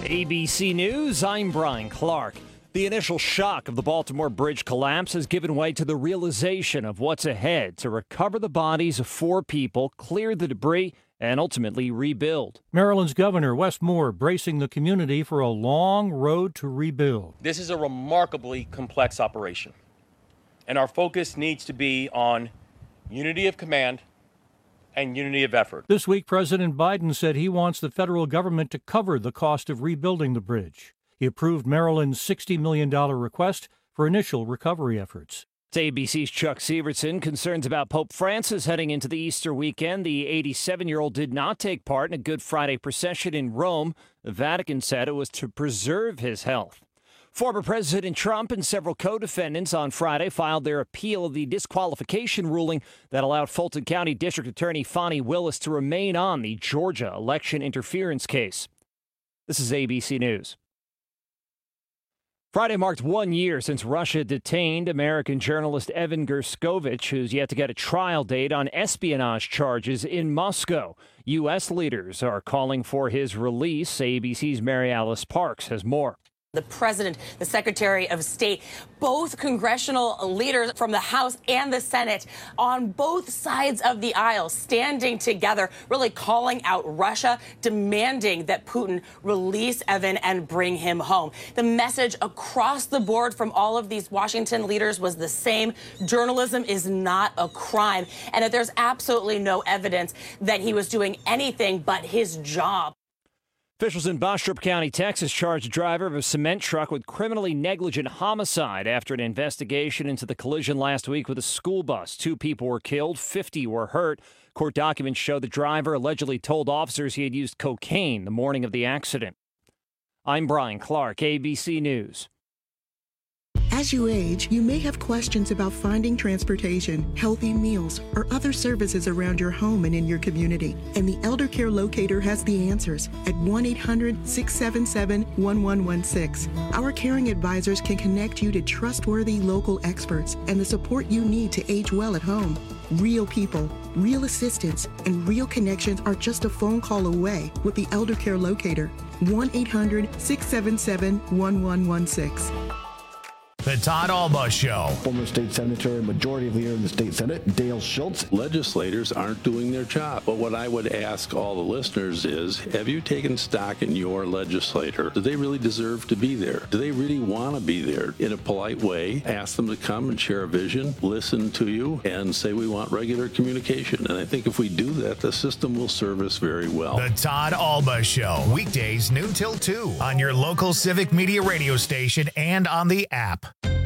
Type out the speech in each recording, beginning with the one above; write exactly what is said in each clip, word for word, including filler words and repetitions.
A B C News, I'm Brian Clark. The initial shock of the Baltimore Bridge collapse has given way to the realization of what's ahead to recover the bodies of four people, clear the debris, and ultimately rebuild. Maryland's Governor Wes Moore bracing the community for a long road to rebuild. This is a remarkably complex operation, and our focus needs to be on unity of command and unity of effort. This week, President Biden said he wants the federal government to cover the cost of rebuilding the bridge. He approved Maryland's sixty million dollars request for initial recovery efforts. It's A B C's Chuck Severson. Concerns about Pope Francis heading into the Easter weekend. The eighty-seven-year-old did not take part in a Good Friday procession in Rome. The Vatican said it was to preserve his health. Former President Trump and several co-defendants on Friday filed their appeal of the disqualification ruling that allowed Fulton County District Attorney Fani Willis to remain on the Georgia election interference case. This is A B C News. Friday marked one year since Russia detained American journalist Evan Gershkovich, who's yet to get a trial date on espionage charges in Moscow. U S leaders are calling for his release. A B C's Mary Alice Parks has more. The president, the secretary of state, both congressional leaders from the House and the Senate on both sides of the aisle standing together, really calling out Russia, demanding that Putin release Evan and bring him home. The message across the board from all of these Washington leaders was the same. Journalism is not a crime, and that there's absolutely no evidence that he was doing anything but his job. Officials in Bastrop County, Texas, charged a driver of a cement truck with criminally negligent homicide after an investigation into the collision last week with a school bus. Two people were killed, fifty were hurt. Court documents show the driver allegedly told officers he had used cocaine the morning of the accident. I'm Brian Clark, A B C News. As you age, you may have questions about finding transportation, healthy meals, or other services around your home and in your community. And the Elder Care Locator has the answers at one eight hundred, six seven seven, one one one six. Our caring advisors can connect you to trustworthy local experts and the support you need to age well at home. Real people, real assistance, and real connections are just a phone call away with the Elder Care Locator. one eight hundred, six seven seven, one one one six. The Todd Alba Show. Former state senator and majority leader in the state Senate, Dale Schultz. Legislators aren't doing their job. But what I would ask all the listeners is, have you taken stock in your legislator? Do they really deserve to be there? Do they really want to be there? In a polite way, ask them to come and share a vision, listen to you, and say we want regular communication. And I think if we do that, the system will serve us very well. The Todd Alba Show. Weekdays noon till two on your local Civic Media radio station and on the app.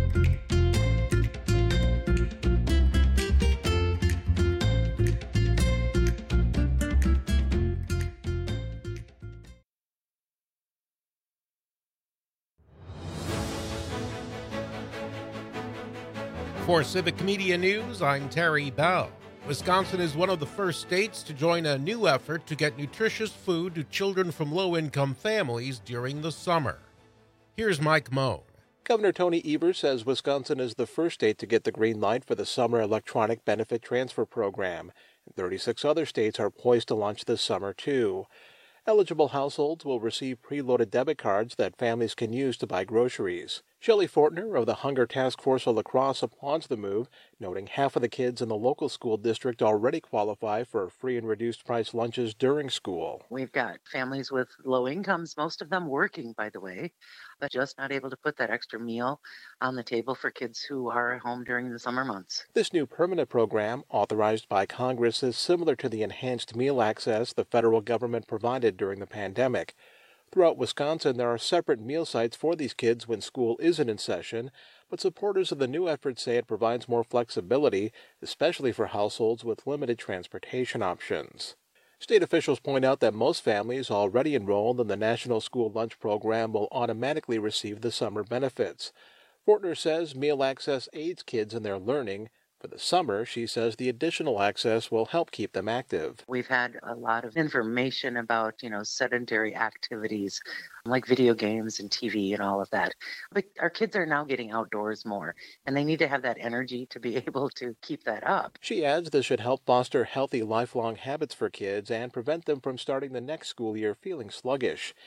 For Civic Media News, I'm Terry Bell. Wisconsin is one of the first states to join a new effort to get nutritious food to children from low-income families during the summer. Here's Mike Moan. Governor Tony Evers says Wisconsin is the first state to get the green light for the Summer Electronic Benefit Transfer Program. thirty-six other states are poised to launch this summer, too. Eligible households will receive preloaded debit cards that families can use to buy groceries. Shelley Fortner of the Hunger Task Force of La Crosse applauds the move, noting half of the kids in the local school district already qualify for free and reduced price lunches during school. We've got families with low incomes, most of them working, by the way, but just not able to put that extra meal on the table for kids who are at home during the summer months. This new permanent program, authorized by Congress, is similar to the enhanced meal access the federal government provided during the pandemic. Throughout Wisconsin, there are separate meal sites for these kids when school isn't in session, but supporters of the new effort say it provides more flexibility, especially for households with limited transportation options. State officials point out that most families already enrolled in the National School Lunch Program will automatically receive the summer benefits. Fortner says meal access aids kids in their learning. For the summer, she says the additional access will help keep them active. We've had a lot of information about, you know, sedentary activities like video games and T V and all of that. But our kids are now getting outdoors more, and they need to have that energy to be able to keep that up. She adds this should help foster healthy lifelong habits for kids and prevent them from starting the next school year feeling sluggish.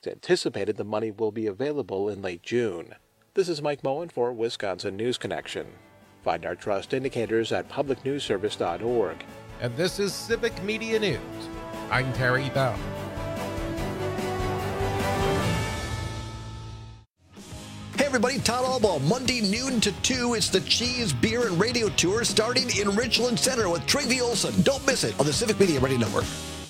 It's anticipated the money will be available in late June. This is Mike Moen for Wisconsin News Connection. Find our trust indicators at public news service dot org. And this is Civic Media News. I'm Terry Bell. Hey everybody, Todd Albaugh. Monday noon to two, it's the Cheese, Beer, and Radio Tour starting in Richland Center with Trygve Olsen. Don't miss it on the Civic Media Radio Network.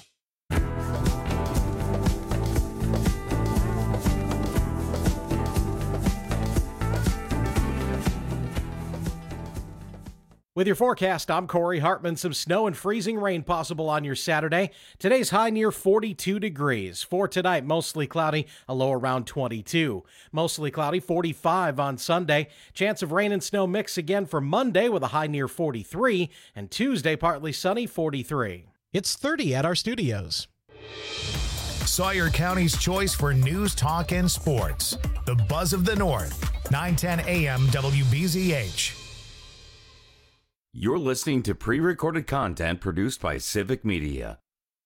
With your forecast, I'm Corey Hartman. Some snow and freezing rain possible on your Saturday. Today's high near forty-two degrees. For tonight, mostly cloudy, a low around twenty-two. Mostly cloudy, forty-five on Sunday. Chance of rain and snow mix again for Monday with a high near forty-three. And Tuesday, partly sunny, forty-three. It's thirty at our studios. Sawyer County's choice for news, talk, and sports. The Buzz of the North, nine ten A M W B Z H. You're listening to pre-recorded content produced by Civic Media.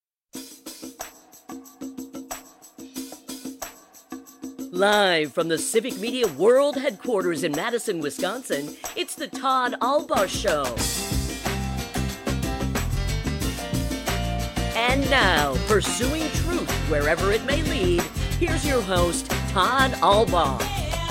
Live from the Civic Media World Headquarters in Madison, Wisconsin, it's the Todd Albaugh Show. And now, pursuing truth wherever it may lead, here's your host, Todd Albaugh.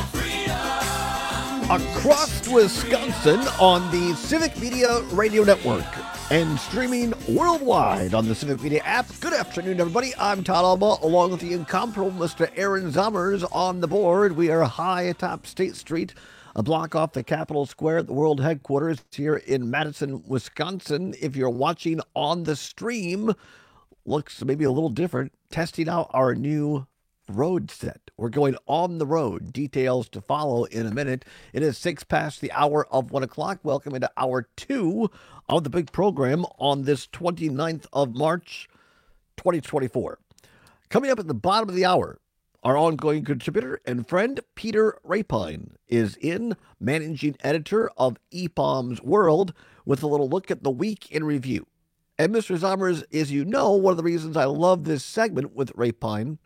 Across Wisconsin on the Civic Media Radio Network and streaming worldwide on the Civic Media app. Good afternoon, everybody. I'm Todd Albaugh, along with the incomparable Mister Aaron Zommers on the board. We are high atop State Street, a block off the Capitol Square at the World Headquarters here in Madison, Wisconsin. If you're watching on the stream, looks maybe a little different, testing out our new road set. We're going on the road. Details to follow in a minute. It is six past the hour of one o'clock. Welcome into hour two of the big program on this twenty-ninth of March, twenty twenty-four. Coming up at the bottom of the hour, our ongoing contributor and friend, Peter Rapine, is in, managing editor of E P O M's World, with a little look at the week in review. And Mister Zommers, as you know, one of the reasons I love this segment with Rapine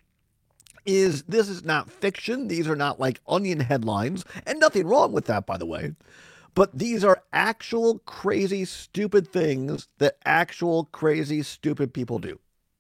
is this is not fiction. These are not like Onion headlines, and nothing wrong with that, by the way. But these are actual crazy, stupid things that actual crazy, stupid people do.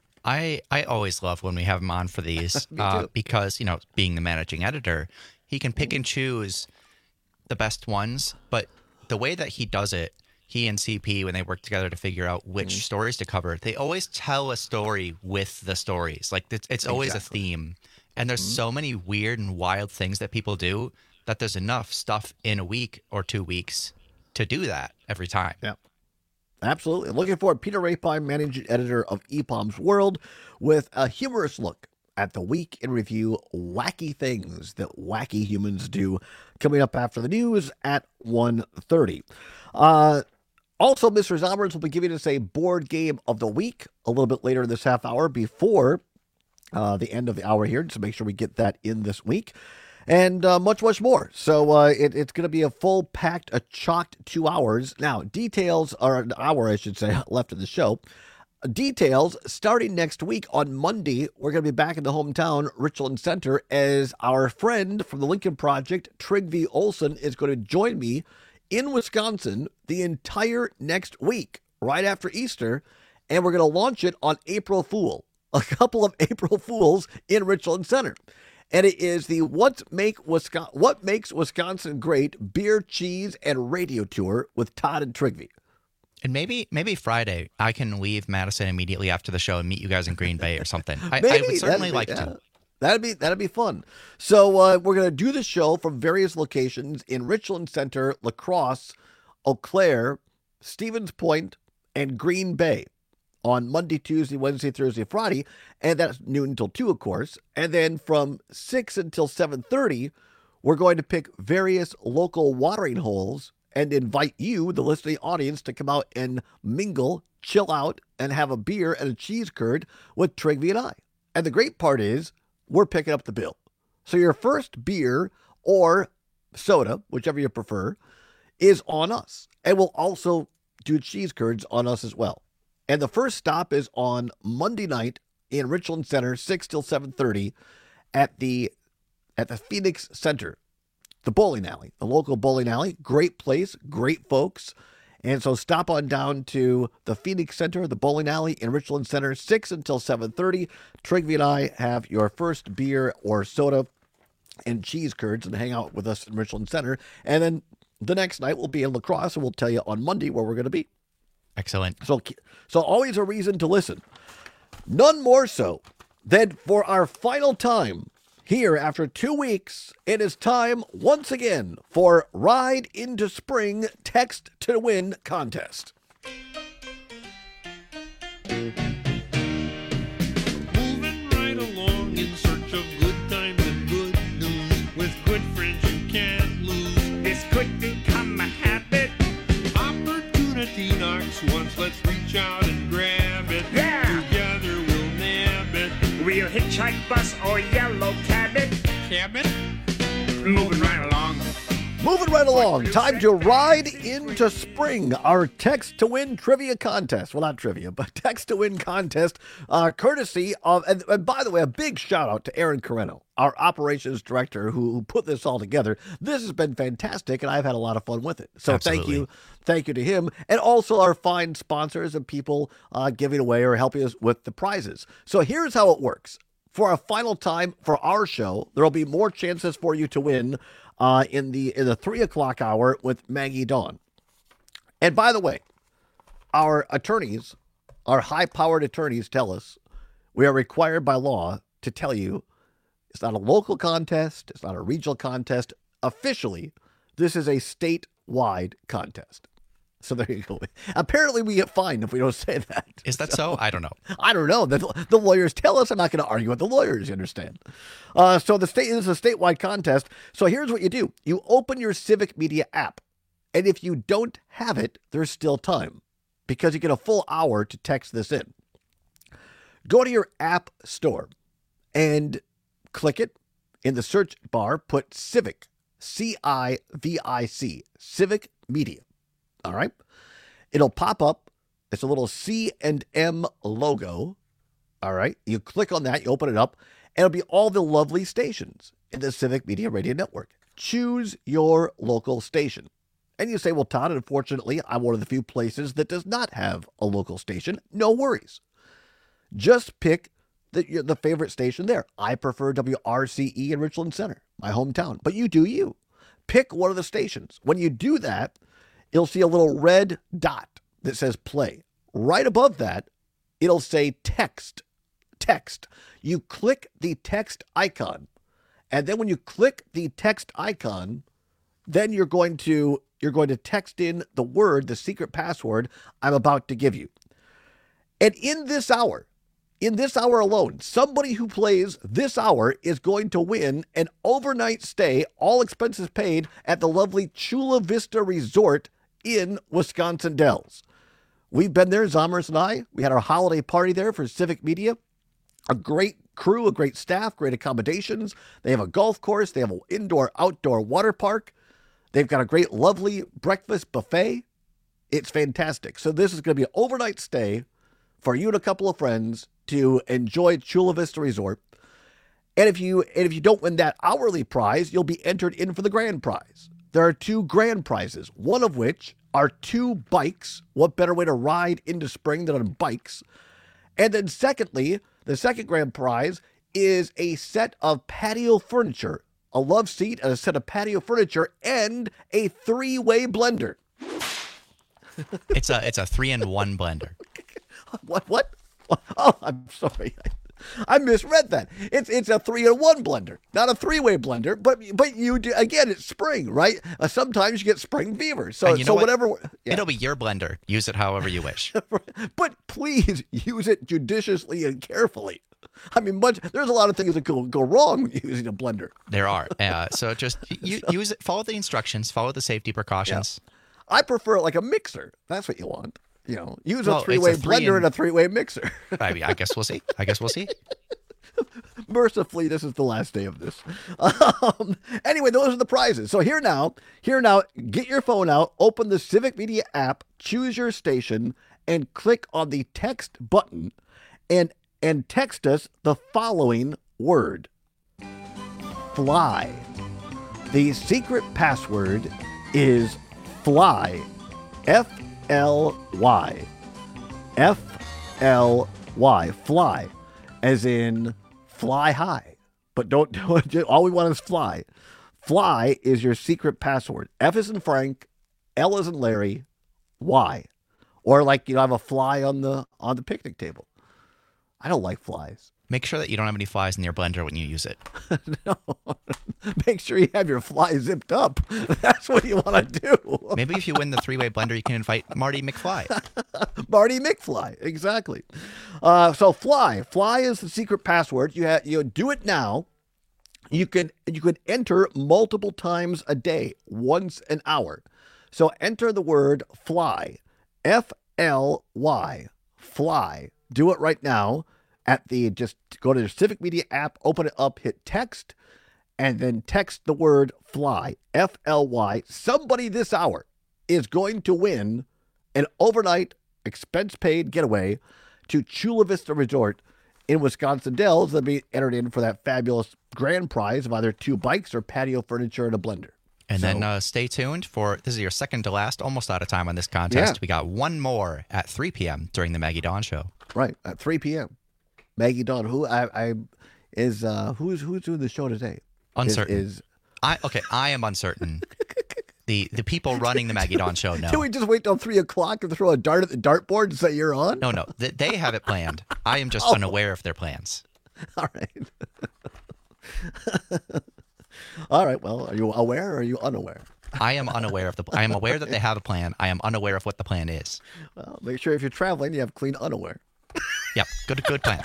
I, I always love when we have him on for these uh, because, you know, being the managing editor, he can pick and choose the best ones. But the way that he does it, he and C P, when they work together to figure out which mm-hmm. stories to cover, they always tell a story with the stories. Like it's, it's always exactly. a theme. And there's mm-hmm. so many weird and wild things that people do that there's enough stuff in a week or two weeks to do that every time. Yeah, absolutely. Looking forward, Peter Rapine, managing editor of E P O M's World, with a humorous look at the week in review, wacky things that wacky humans do, coming up after the news at one thirty. Uh, also, Mister Zommers will be giving us a board game of the week a little bit later in this half hour before Uh, the end of the hour here, to make sure we get that in this week, and uh, much, much more. So uh, it, it's going to be a full packed, a chocked two hours. Now, details are an hour, I should say, left of the show. Details starting next week on Monday. We're going to be back in the hometown, Richland Center, as our friend from the Lincoln Project, Trygve Olsen, is going to join me in Wisconsin the entire next week, right after Easter, and we're going to launch it on April Fool. A couple of April Fools in Richland Center. And it is the What Make Wisconsin, What Makes Wisconsin Great Beer, Cheese, and Radio Tour with Todd and Trygve. And maybe maybe Friday, I can leave Madison immediately after the show and meet you guys in Green Bay or something. I, I would certainly be, like yeah. to. That'd be that'd be fun. So uh, we're going to do the show from various locations in Richland Center, La Crosse, Eau Claire, Stevens Point, and Green Bay on Monday, Tuesday, Wednesday, Thursday, Friday, and that's noon until two, of course. And then from six until seven thirty, we're going to pick various local watering holes and invite you, the listening audience, to come out and mingle, chill out, and have a beer and a cheese curd with Trygve and I. And the great part is, we're picking up the bill. So your first beer or soda, whichever you prefer, is on us. And we'll also do cheese curds on us as well. And the first stop is on Monday night in Richland Center, six till seven thirty, at the at the Phoenix Center, the bowling alley, the local bowling alley. Great place, great folks. And so stop on down to the Phoenix Center, the bowling alley in Richland Center, six until seven thirty. Trigby and I have your first beer or soda and cheese curds and hang out with us in Richland Center. And then the next night we'll be in La Crosse, and we'll tell you on Monday where we're going to be. Excellent. So, so always a reason to listen. None more so than for our final time here after two weeks. It is time once again for Ride into Spring Text to Win contest. Moving right along in search of good times and good news. With good friends you can't lose. This could become a habit. Opportunity knocks once. Let's reach out and grab it. Yeah! Together we'll nab it. We'll hitchhike, bus, or yellow cabin. Cabin? Moving right along. Moving right along. Time to ride into spring. Our text to win trivia contest. Well, not trivia, but text to win contest. Uh, courtesy of, and, and by the way, a big shout out to Aaron Carreno, our operations director who, who put this all together. This has been fantastic, and I've had a lot of fun with it. So Absolutely. thank you. Thank you to him. And also our fine sponsors and people uh, giving away or helping us with the prizes. So here's how it works. For a final time for our show, there will be more chances for you to win uh, in the in the three o'clock hour with Maggie Dawn. And by the way, our attorneys, our high-powered attorneys tell us we are required by law to tell you it's not a local contest, it's not a regional contest. Officially, this is a statewide contest. So there you go. Apparently, we get fined if we don't say that. Is that so? I don't know. I don't know. The, the lawyers tell us. I'm not going to argue with the lawyers, you understand? Uh, so the state this is a statewide contest. So here's what you do. You open your Civic Media app. And if you don't have it, there's still time because you get a full hour to text this in. Go to your app store and click it. In the search bar, put Civic, C I V I C, Civic Media. All right. It'll pop up. It's a little C and M logo. All right. You click on that. You open it up. And it'll be all the lovely stations in the Civic Media Radio Network. Choose your local station. And you say, well, Todd, unfortunately, I'm one of the few places that does not have a local station. No worries. Just pick the, the favorite station there. I prefer W R C E in Richland Center, my hometown. But you do you. Pick one of the stations. When you do that, you'll see a little red dot that says play. Right above that, it'll say text. Text. You click the text icon. And then when you click the text icon, then you're going to you're going to text in the word, the secret password I'm about to give you. And in this hour, in this hour alone, somebody who plays this hour is going to win an overnight stay, all expenses paid, at the lovely Chula Vista Resort in Wisconsin Dells. We've been there, Zomers and I. We had our holiday party there for Civic Media. A great crew, a great staff, great accommodations. They have a golf course. They have an indoor-outdoor water park. They've got a great, lovely breakfast buffet. It's fantastic. So this is going to be an overnight stay for you and a couple of friends to enjoy Chula Vista Resort. And if you and if you don't win that hourly prize, you'll be entered in for the grand prize. There are two grand prizes, one of which are two bikes. What better way to ride into spring than on bikes? And then secondly, the second grand prize is a set of patio furniture, a love seat and a set of patio furniture, and a three-way blender. It's a it's a three in one blender. What? What? Oh, I'm sorry. I misread that. It's it's a three in one blender, not a three-way blender. But but you do, again, it's spring, right? Uh, sometimes you get spring fever. So And you know so what? whatever. Yeah. It'll be your blender. Use it however you wish. But please use it judiciously and carefully. I mean, much, there's a lot of things that go go wrong when using a blender. There are. Uh, so just you, use it. Follow the instructions. Follow the safety precautions. Yeah. I prefer like a mixer. That's what you want. You know, use Well, a it's three-way a three blender in- and a three-way mixer. I mean, I guess we'll see. I guess we'll see. Mercifully, this is the last day of this. Um, anyway, those are the prizes. So here now, here now, get your phone out, open the Civic Media app, choose your station, and click on the text button, and and text us the following word. fly. The secret password is fly. F L Y. F L Y. Fly. As in fly high. But don't do it. All we want is fly. Fly is your secret password. F is in Frank. L is in Larry. Y. Or like, you know, have a fly on the on the picnic table. I don't like flies. Make sure that you don't have any flies in your blender when you use it. No. Make sure you have your fly zipped up. That's what you want to do. Maybe if you win the three-way blender, you can invite Marty McFly. Marty McFly, exactly. Uh, so fly. Fly is the secret password. You have you do it now. You can you could enter multiple times a day, once an hour. So enter the word fly. F L Y. Fly. Do it right now. At the, just go to the Civic Media app, open it up, hit text, and then text the word fly, F L Y. Somebody this hour is going to win an overnight expense-paid getaway to Chula Vista Resort in Wisconsin Dells. They'll be entered in for that fabulous grand prize of either two bikes or patio furniture and a blender. And so, then uh, stay tuned for, this is your second to last, almost out of time on this contest. Yeah. We got one more at three p.m. during the Maggie Dawn Show. Right, at three p.m. Maggie Dawn, who I, I is uh, who's who's doing the show today? Uncertain. Is, is I okay? I am uncertain. the The people running the Maggie Dawn Show know. Can we just wait till three o'clock to throw a dart at the dartboard and say you're on? No, no, they, they have it planned. I am just Oh. unaware of their plans. All right. All right. Well, are you aware or are you unaware? I am unaware of the. I am aware that they have a plan. I am unaware of what the plan is. Well, make sure if you're traveling, you have clean unaware. Yep, good, good plan.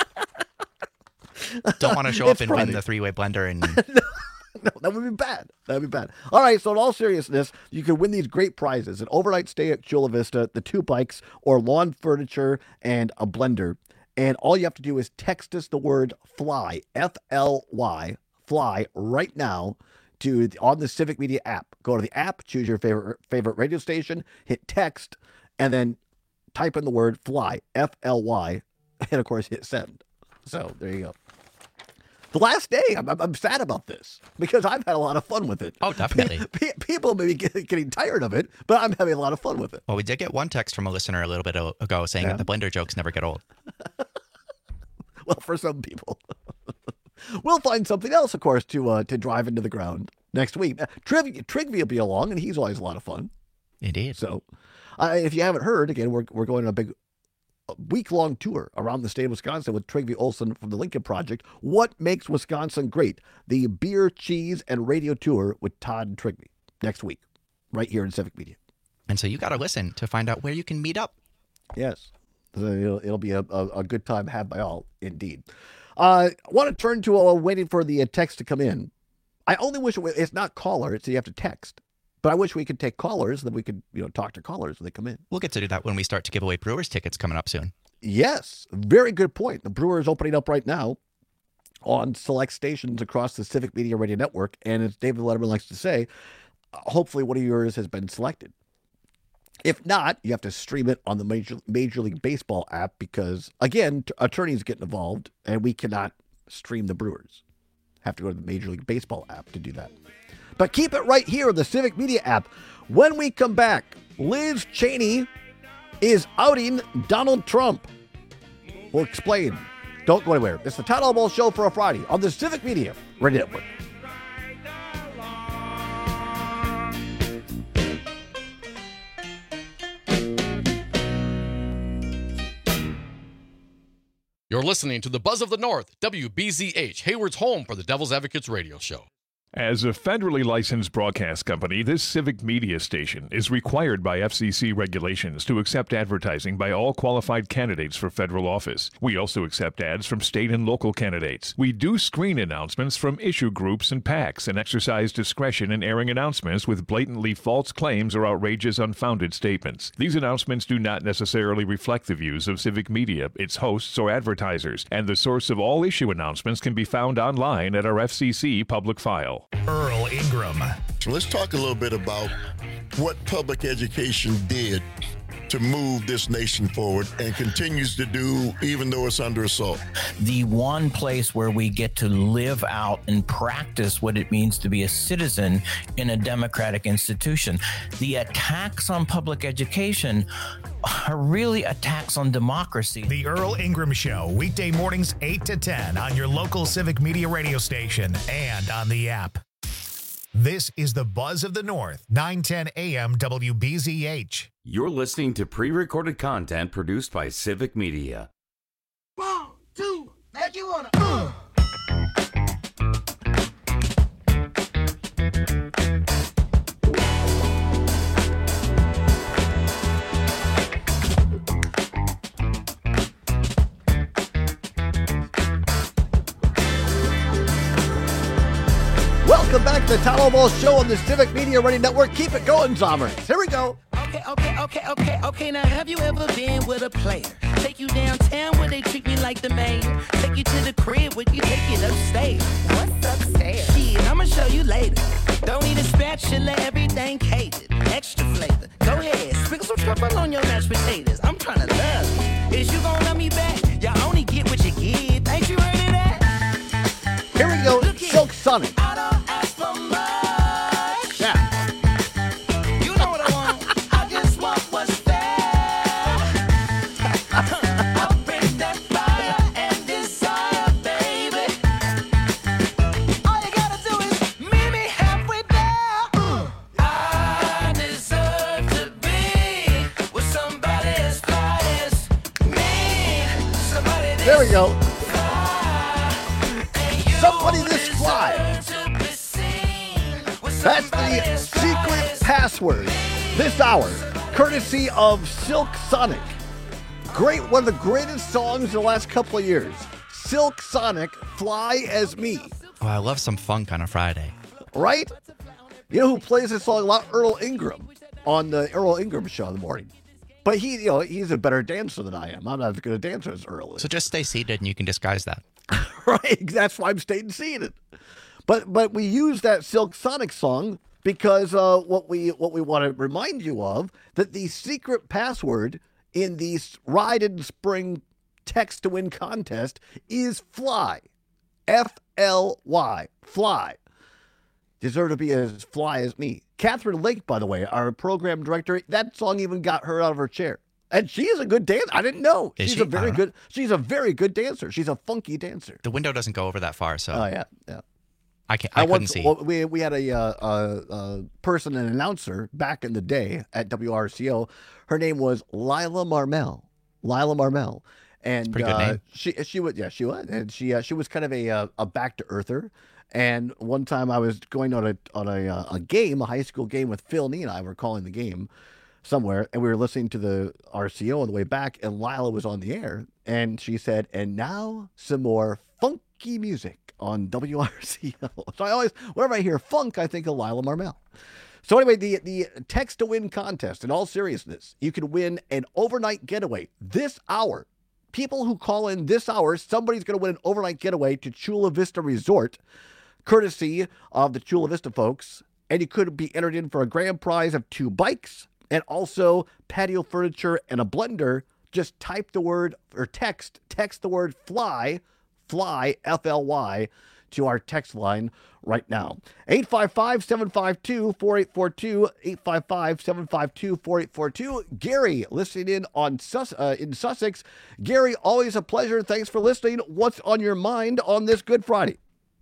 Don't want to show It's up and Friday. win the three-way blender and. No, that would be bad. That would be bad. All right. So in all seriousness, you can win these great prizes: an overnight stay at Chula Vista, the two bikes, or lawn furniture and a blender. And all you have to do is text us the word fly, F L Y, fly, right now to the, on the Civic Media app. Go to the app, choose your favorite favorite radio station, hit text, and then type in the word fly, F L Y, and of course hit send. So there you go. The last day, I'm, I'm sad about this because I've had a lot of fun with it. Oh, definitely. P- people may be get- getting tired of it, but I'm having a lot of fun with it. Well, we did get one text from a listener a little bit ago saying Yeah. that the blender jokes never get old. Well, for some people. We'll find something else, of course, to uh, to drive into the ground next week. Uh, Triv- Trigby will be along, and he's always a lot of fun. Indeed. So, uh, if you haven't heard, again, we're we're going on a big week-long tour around the state of Wisconsin with Trigby Olson from the Lincoln Project. What makes Wisconsin great? The beer, cheese, and radio tour with Todd and Trigby next week, right here in Civic Media. And so you got to listen to find out where you can meet up. Yes. So it'll, it'll be a, a, a good time had by all, indeed. Uh, I want to turn to uh, waiting for the uh, text to come in. I only wish it was, it's not caller, it's you have to text. But I wish we could take callers, then we could, you know, talk to callers when they come in. We'll get to do that when we start to give away Brewers tickets coming up soon. Yes, very good point. The Brewers opening up right now on select stations across the Civic Media Radio Network. And as David Letterman likes to say, hopefully one of yours has been selected. If not, you have to stream it on the Major, Major League Baseball app because, again, t- attorneys get involved and we cannot stream the Brewers. Have to go to the Major League Baseball app to do that. But keep it right here on the Civic Media app. When we come back, Liz Cheney is outing Donald Trump. We'll explain. Don't go anywhere. It's the Todd Albaugh Show for a Friday on the Civic Media Radio Network. You're listening to the Buzz of the North, W B Z H, Hayward's home for the Devil's Advocates radio show. As a federally licensed broadcast company, this Civic Media station is required by F C C regulations to accept advertising by all qualified candidates for federal office. We also accept ads from state and local candidates. We do screen announcements from issue groups and PACs and exercise discretion in airing announcements with blatantly false claims or outrageous unfounded statements. These announcements do not necessarily reflect the views of Civic Media, its hosts, or advertisers, and the source of all issue announcements can be found online at our F C C public file. Earl Ingram. So let's talk a little bit about what public education did to move this nation forward and continues to do, even though it's under assault. The one place where we get to live out and practice what it means to be a citizen in a democratic institution. The attacks on public education are really attacks on democracy. The Earl Ingram Show, weekday mornings eight to ten on your local Civic Media radio station and on the app. This is the Buzz of the North, nine ten A M W B Z H. You're listening to pre-recorded content produced by Civic Media. One, two, make you wanna. Uh. Welcome back to the Tom Almost Show on the Civic Media Radio Network. Keep it going, Zombers. Here we go. Okay, okay, okay, okay, okay. Now, have you ever been with a player? Take you downtown where they treat me like the mayor. Take you to the crib where you take it upstairs. What's upstairs? Shit, I'ma show you later. Don't need a spatula, everything catered. Extra flavor. Go ahead, sprinkle some truffle on your mashed potatoes. I'm trying to love you. Is you gonna love me back? Y'all only get what you give. Ain't you heard of that? Here we go. Silk Sonic. I don't ask for much. Yeah. You know what I want. I just want what's fair. I'll bring that fire and desire, baby. All you gotta do is meet me halfway there. I deserve to be with somebody as fly as me. Somebody There we go. Somebody this fly. That's the secret password this hour, courtesy of Silk Sonic. Great, one of the greatest songs in the last couple of years. Silk Sonic, Fly As Me. Oh, I love some funk on a Friday. Right? You know who plays this song a lot? Earl Ingram on the Earl Ingram Show in the morning. But he, you know, he's a better dancer than I am. I'm not as good a dancer as Earl is. So just stay seated and you can disguise that. Right, that's why I'm staying seated. But but we use that Silk Sonic song because uh, what we what we want to remind you of, that the secret password in the Ride in Spring Text to Win contest is FLY. F L Y. Fly. Deserve to be as fly as me. Catherine Lake, by the way, our program director, that song even got her out of her chair. And she is a good dancer. I didn't know. Is she's she? a very good. She's a very good dancer. She's a funky dancer. The window doesn't go over that far, so. Oh yeah, yeah. I can't. I, I couldn't once, see. Well, we we had a uh, uh, uh, person, an announcer back in the day at W R C O. Her name was Lila Marmel. Lila Marmel, and Pretty good uh, name. she she was yeah she was and she uh, she was kind of a uh, a back to earther. And one time I was going on a on a uh, a game, a high school game with Phil Nee and I were calling the game somewhere, and we were listening to the R C O on the way back, and Lila was on the air, and she said, "And now some more funky music on W R C O." So I always, whenever I hear funk, I think of Lila Marmel. So anyway, the the text to win contest. In all seriousness, you can win an overnight getaway this hour. People who call in this hour, somebody's going to win an overnight getaway to Chula Vista Resort, courtesy of the Chula Vista folks. And you could be entered in for a grand prize of two bikes and also patio furniture and a blender. Just type the word or text, text the word fly, fly, F L Y, to our text line right now. eight five five, seven five two, four eight four two, eight five five, seven five two, four eight four two. Gary, listening in on Sus- uh, in Sussex. Gary, always a pleasure. Thanks for listening. What's on your mind on this Good Friday?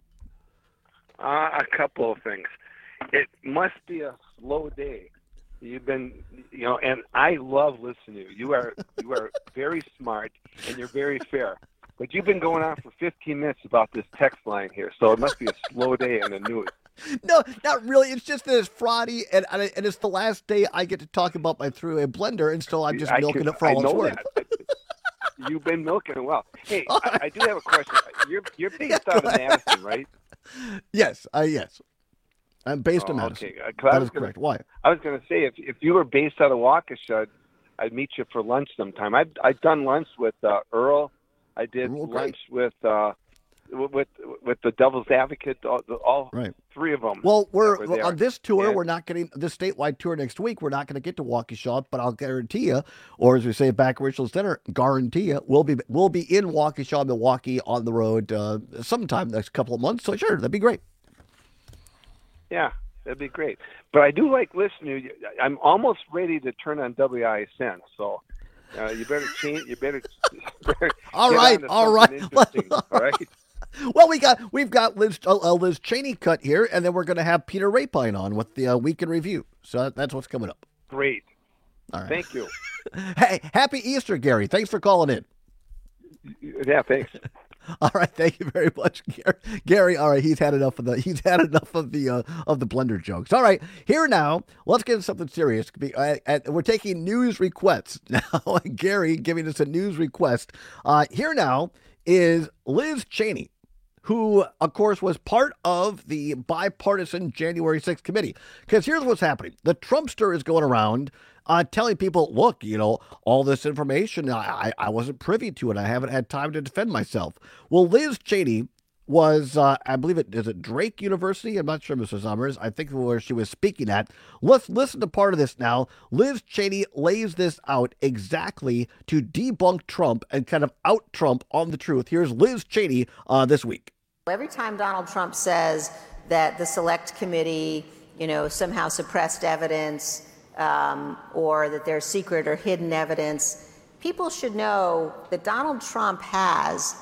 Uh, a couple of things. It must be a slow day. You've been, you know, and I love listening to you. You are, you are very smart and you're very fair. But you've been going on for fifteen minutes about this text line here, so it must be a slow day in the news. No, not really. It's just that it's Friday, and and it's the last day I get to talk about my three-way blender, and so I'm just I milking can, it for all I it's know worth. that. You've been milking it well. Hey, I, I do have a question. You're you're based out of Madison, right? Yes, uh, yes. I'm based in Oh, Madison. okay. Uh, 'cause I That was is gonna- correct. Why? I was going to say, if if you were based out of Waukesha, I'd meet you for lunch sometime. I've I've done lunch with uh, Earl. I did Oh, great. lunch with uh, with with the Devil's Advocate, all, all right. three of them. Well, we're were there. on this tour. And- we're not getting this statewide tour next week. We're not going to get to Waukesha, but I'll guarantee you, or as we say back at Richland Center, guarantee you, we'll be we'll be in Waukesha, Milwaukee on the road uh, sometime next couple of months. So sure, that'd be great. Yeah, that'd be great. But I do like listening. I'm almost ready to turn on W I S N. So. Uh, you better change. You better. better all get right, on to all something right, interesting, all right. Well, we got we've got Liz uh, Liz Cheney cut here, and then we're going to have Peter Rapine on with the uh, Week in Review. So that's what's coming up. Great. All right. Thank you. Hey, happy Easter, Gary. Thanks for calling in. Yeah, thanks. All right, thank you very much, Gary. Gary, all right, he's had enough of the he's had enough of the uh, of the blender jokes. All right, here now, let's get into something serious. Uh, uh, we're taking news requests now. Gary giving us a news request. Uh, here now is Liz Cheney, who, of course, was part of the bipartisan January sixth committee. Because here's what's happening: the Trumpster is going around. Uh, telling people, look, you know, all this information, I, I, I wasn't privy to it. I haven't had time to defend myself. Well, Liz Cheney was, uh, I believe it is it Drake University? I'm not sure, Mister Summers. I think where she was speaking at. Let's listen to part of this now. Liz Cheney lays this out exactly to debunk Trump and kind of out Trump on the truth. Here's Liz Cheney uh, this week. Every time Donald Trump says that the Select Committee, you know, somehow suppressed evidence, Um, or that there's secret or hidden evidence, people should know that Donald Trump has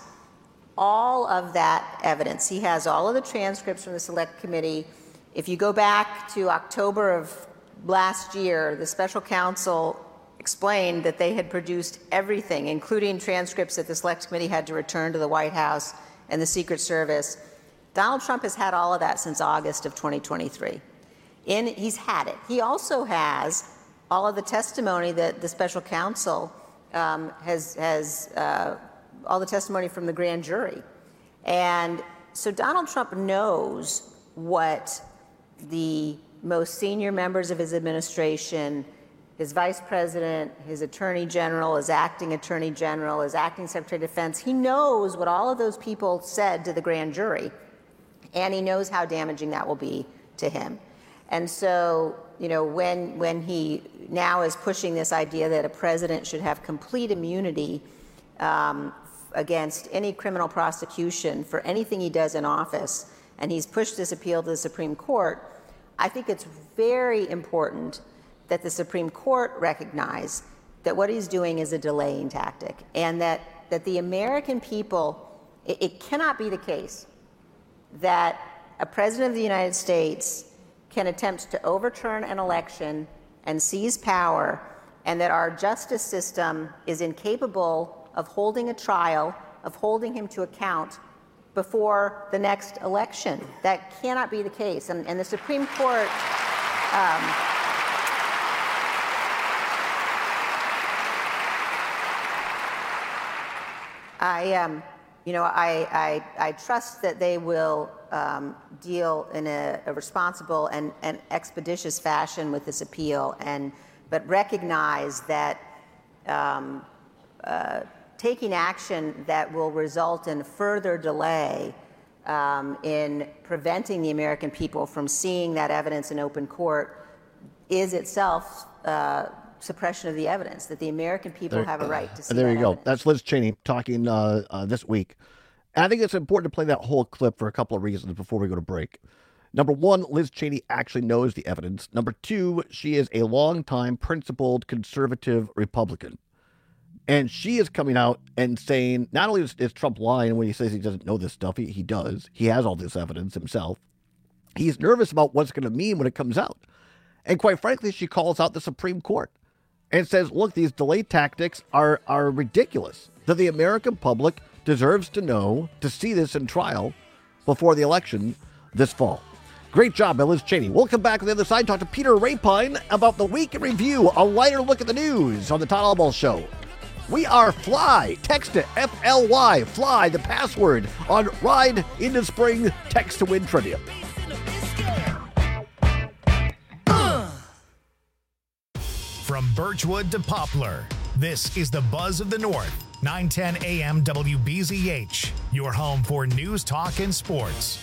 all of that evidence. He has all of the transcripts from the Select Committee. If you go back to October of last year, the special counsel explained that they had produced everything, including transcripts that the Select Committee had to return to the White House and the Secret Service. Donald Trump has had all of that since August of twenty twenty-three. In, he's had it. He also has all of the testimony that the special counsel um, has, has uh, all the testimony from the grand jury. And so Donald Trump knows what the most senior members of his administration, his vice president, his attorney general, his acting attorney general, his acting secretary of defense, he knows what all of those people said to the grand jury, and he knows how damaging that will be to him. And so, you know, when when he now is pushing this idea that a president should have complete immunity um, against any criminal prosecution for anything he does in office, and he's pushed this appeal to the Supreme Court, I think it's very important that the Supreme Court recognize that what he's doing is a delaying tactic, and that, that the American people, it, it cannot be the case that a president of the United States can attempt to overturn an election and seize power, and that our justice system is incapable of holding a trial, of holding him to account before the next election. That cannot be the case. And, and the Supreme Court, um, I, um, you know, I, I, I trust that they will um, deal in a, a responsible and, and expeditious fashion with this appeal, and but recognize that um, uh, taking action that will result in further delay um, in preventing the American people from seeing that evidence in open court is itself uh, suppression of the evidence, that the American people There- have a right to see There that you go. evidence. That's Liz Cheney talking uh, uh, this week. And I think it's important to play that whole clip for a couple of reasons before we go to break. Number one, Liz Cheney actually knows the evidence. Number two, she is a longtime principled conservative Republican. And she is coming out and saying, not only is, is Trump lying when he says he doesn't know this stuff, he, he does. He has all this evidence himself. He's nervous about what's going to mean when it comes out. And quite frankly, she calls out the Supreme Court and says, look, these delay tactics are, are ridiculous, that the American public deserves to know, to see this in trial before the election this fall. Great job by Liz Cheney. We'll come back on the other side, talk to Peter Rapine about the Week in Review, a lighter look at the news on the Todd Albaugh Show. We are Fly. Text to F L Y, Fly, the password on Ride into Spring Text to Win Trivia. From Birchwood to Poplar, this is the Buzz of the North nine ten A M W B Z H, your home for news, talk, and sports.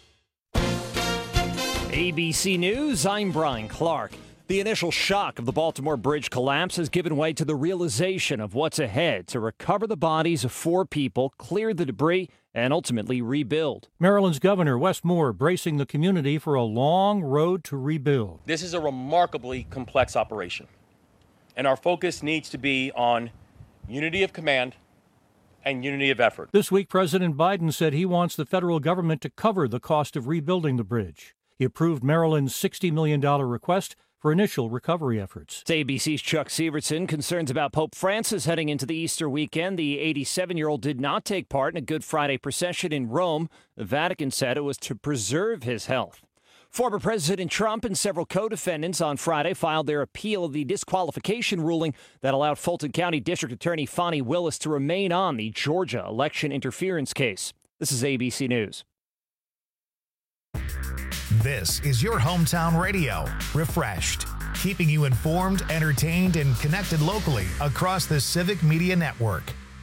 A B C News, I'm Brian Clark. The initial shock of the Baltimore Bridge collapse has given way to the realization of what's ahead to recover the bodies of four people, clear the debris, and ultimately rebuild. Maryland's Governor Wes Moore bracing the community for a long road to rebuild. This is a remarkably complex operation, and our focus needs to be on unity of command and unity of effort. This week, President Biden said he wants the federal government to cover the cost of rebuilding the bridge. He approved Maryland's sixty million dollars request for initial recovery efforts. It's A B C's Chuck Severson. Concerns about Pope Francis heading into the Easter weekend. The eighty-seven-year-old did not take part in a Good Friday procession in Rome. The Vatican said it was to preserve his health. Former President Trump and several co-defendants on Friday filed their appeal of the disqualification ruling that allowed Fulton County District Attorney Fani Willis to remain on the Georgia election interference case. This is A B C News. This is your hometown radio, refreshed, keeping you informed, entertained, and connected locally across the Civic Media Network.